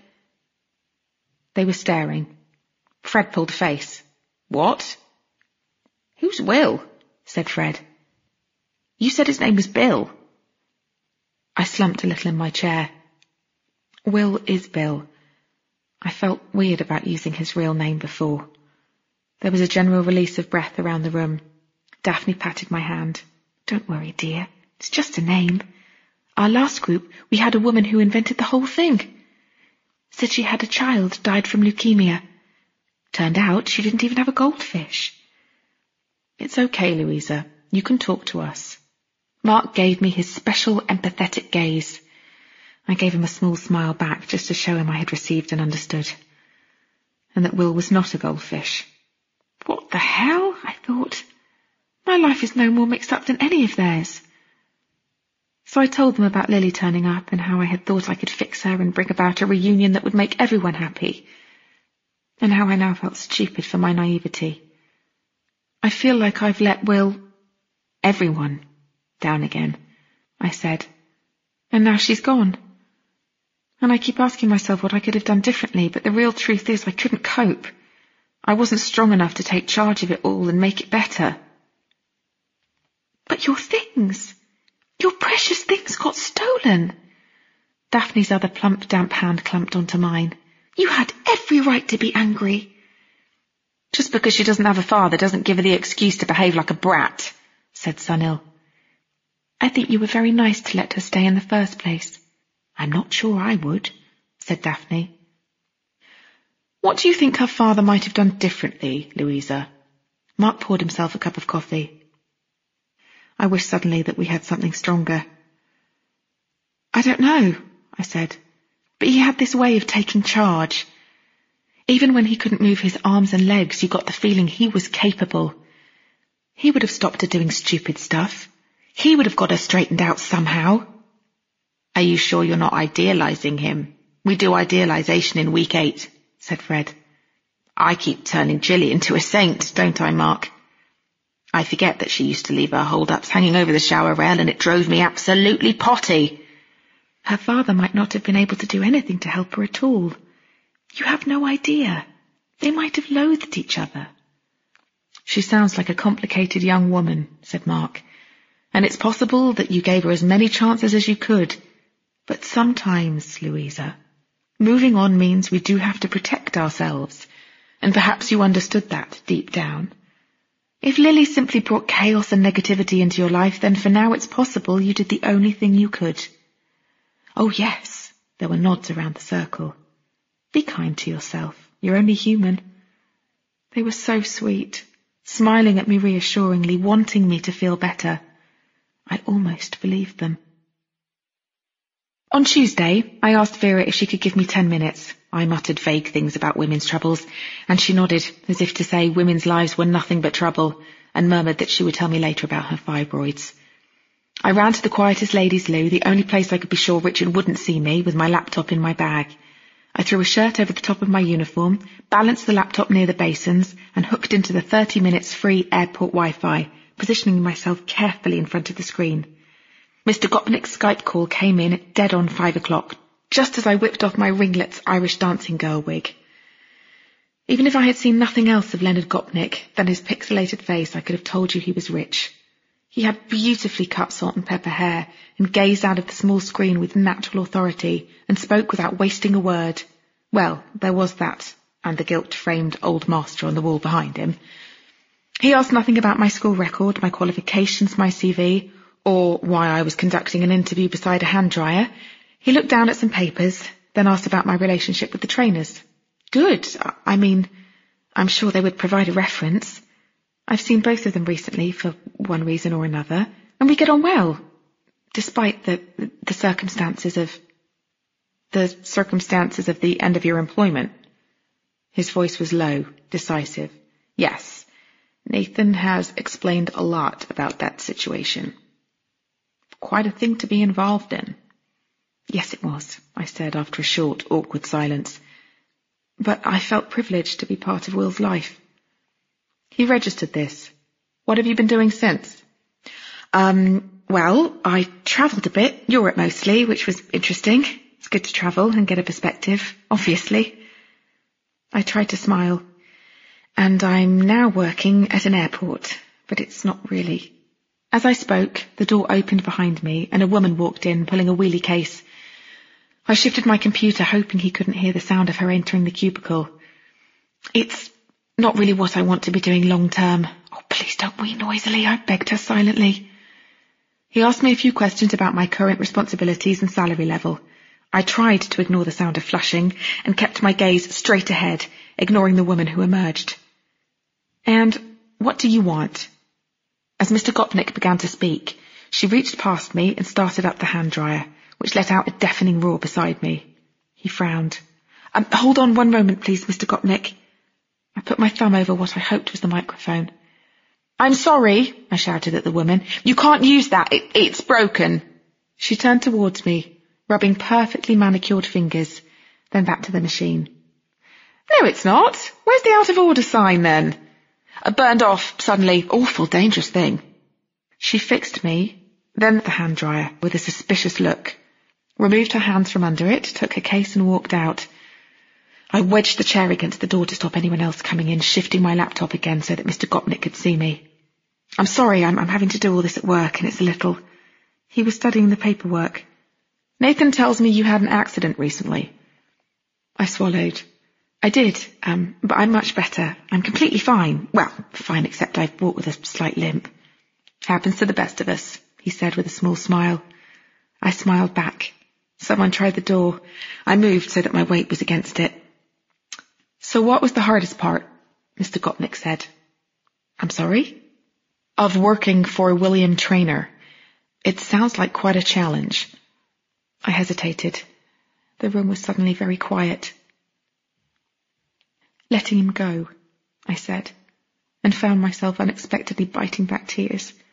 They were staring. Fred pulled a face. What? Who's Will? Said Fred. You said his name was Bill. I slumped a little in my chair. Will is Bill. I felt weird about using his real name before. There was a general release of breath around the room. Daphne patted my hand. Don't worry, dear. It's just a name. Our last group, we had a woman who invented the whole thing. Said she had a child, died from leukemia. Turned out she didn't even have a goldfish. It's okay, Louisa. You can talk to us. Mark gave me his special empathetic gaze. I gave him a small smile back just to show him I had received and understood. And that Will was not a goldfish. What the hell? I thought. My life is no more mixed up than any of theirs. So I told them about Lily turning up and how I had thought I could fix her and bring about a reunion that would make everyone happy. And how I now felt stupid for my naivety. I feel like I've let Will, everyone, down again, I said. And now she's gone. And I keep asking myself what I could have done differently, but the real truth is I couldn't cope. I wasn't strong enough to take charge of it all and make it better. But your things, your precious things got stolen. Daphne's other plump, damp hand clumped onto mine. You had every right to be angry. Just because she doesn't have a father doesn't give her the excuse to behave like a brat, said Sunil. I think you were very nice to let her stay in the first place. I'm not sure I would, said Daphne. What do you think her father might have done differently, Louisa? Mark poured himself a cup of coffee. I wish suddenly that we had something stronger. I don't know, I said, but he had this way of taking charge. Even when he couldn't move his arms and legs, you got the feeling he was capable. He would have stopped her doing stupid stuff. He would have got her straightened out somehow. Are you sure you're not idealizing him? We do idealization in week eight, said Fred. I keep turning Jilly into a saint, don't I, Mark? I forget that she used to leave her hold-ups hanging over the shower rail, and it drove me absolutely potty. Her father might not have been able to do anything to help her at all. You have no idea. They might have loathed each other, She sounds like a complicated young woman, said Mark, and it's possible that you gave her as many chances as you could. But sometimes, Louisa, moving on means we do have to protect ourselves, and perhaps you understood that deep down. If Lily simply brought chaos and negativity into your life, then for now it's possible you did the only thing you could. Oh yes, there were nods around the circle. Be kind to yourself, you're only human. They were so sweet, smiling at me reassuringly, wanting me to feel better. I almost believed them. On Tuesday, I asked Vera if she could give me ten minutes. I muttered vague things about women's troubles, and she nodded, as if to say women's lives were nothing but trouble, and murmured that she would tell me later about her fibroids. I ran to the quietest ladies' loo, the only place I could be sure Richard wouldn't see me, with my laptop in my bag. I threw a shirt over the top of my uniform, balanced the laptop near the basins, and hooked into the thirty minutes free airport Wi-Fi, positioning myself carefully in front of the screen. Mister Gopnik's Skype call came in at dead on five o'clock, just as I whipped off my ringlets Irish dancing girl wig. Even if I had seen nothing else of Leonard Gopnik than his pixelated face, I could have told you he was rich. He had beautifully cut salt and pepper hair, and gazed out of the small screen with natural authority, and spoke without wasting a word. Well, there was that, and the gilt-framed old master on the wall behind him. He asked nothing about my school record, my qualifications, my C V, or why I was conducting an interview beside a hand dryer. He looked down at some papers, then asked about my relationship with the trainers. Good. I mean, I'm sure they would provide a reference. I've seen both of them recently for one reason or another, and we get on well, despite the the circumstances of the circumstances of the end of your employment. His voice was low, decisive. Yes, Nathan has explained a lot about that situation. Quite a thing to be involved in. Yes, it was, I said after a short, awkward silence. But I felt privileged to be part of Will's life. He registered this. What have you been doing since? Um, well, I travelled a bit, Europe mostly, which was interesting. It's good to travel and get a perspective, obviously. I tried to smile. And I'm now working at an airport, but it's not really. As I spoke, the door opened behind me and a woman walked in, pulling a wheelie case. I shifted my computer, hoping he couldn't hear the sound of her entering the cubicle. It's not really what I want to be doing long term. Oh, please don't wee noisily, I begged her silently. He asked me a few questions about my current responsibilities and salary level. I tried to ignore the sound of flushing and kept my gaze straight ahead, ignoring the woman who emerged. And what do you want? As Mister Gopnik began to speak, she reached past me and started up the hand dryer, which let out a deafening roar beside me. He frowned. Um, hold on one moment, please, Mister Gopnik. I put my thumb over what I hoped was the microphone. I'm sorry, I shouted at the woman. You can't use that. It, it's broken. She turned towards me, rubbing perfectly manicured fingers, then back to the machine. No, it's not. Where's the out of order sign then? I burned off suddenly. Awful dangerous thing. She fixed me, then the hand dryer, with a suspicious look, removed her hands from under it, took her case and walked out. I wedged the chair against the door to stop anyone else coming in, shifting my laptop again so that Mister Gopnik could see me. I'm sorry, I'm, I'm having to do all this at work, and it's a little... He was studying the paperwork. Nathan tells me you had an accident recently. I swallowed. I did, um, but I'm much better. I'm completely fine. Well, fine, except I walk with a slight limp. Happens to the best of us, he said with a small smile. I smiled back. Someone tried the door. I moved so that my weight was against it. So what was the hardest part? Mister Gopnik said. I'm sorry? Of working for William Traynor. It sounds like quite a challenge. I hesitated. The room was suddenly very quiet. Letting him go, I said, and found myself unexpectedly biting back tears.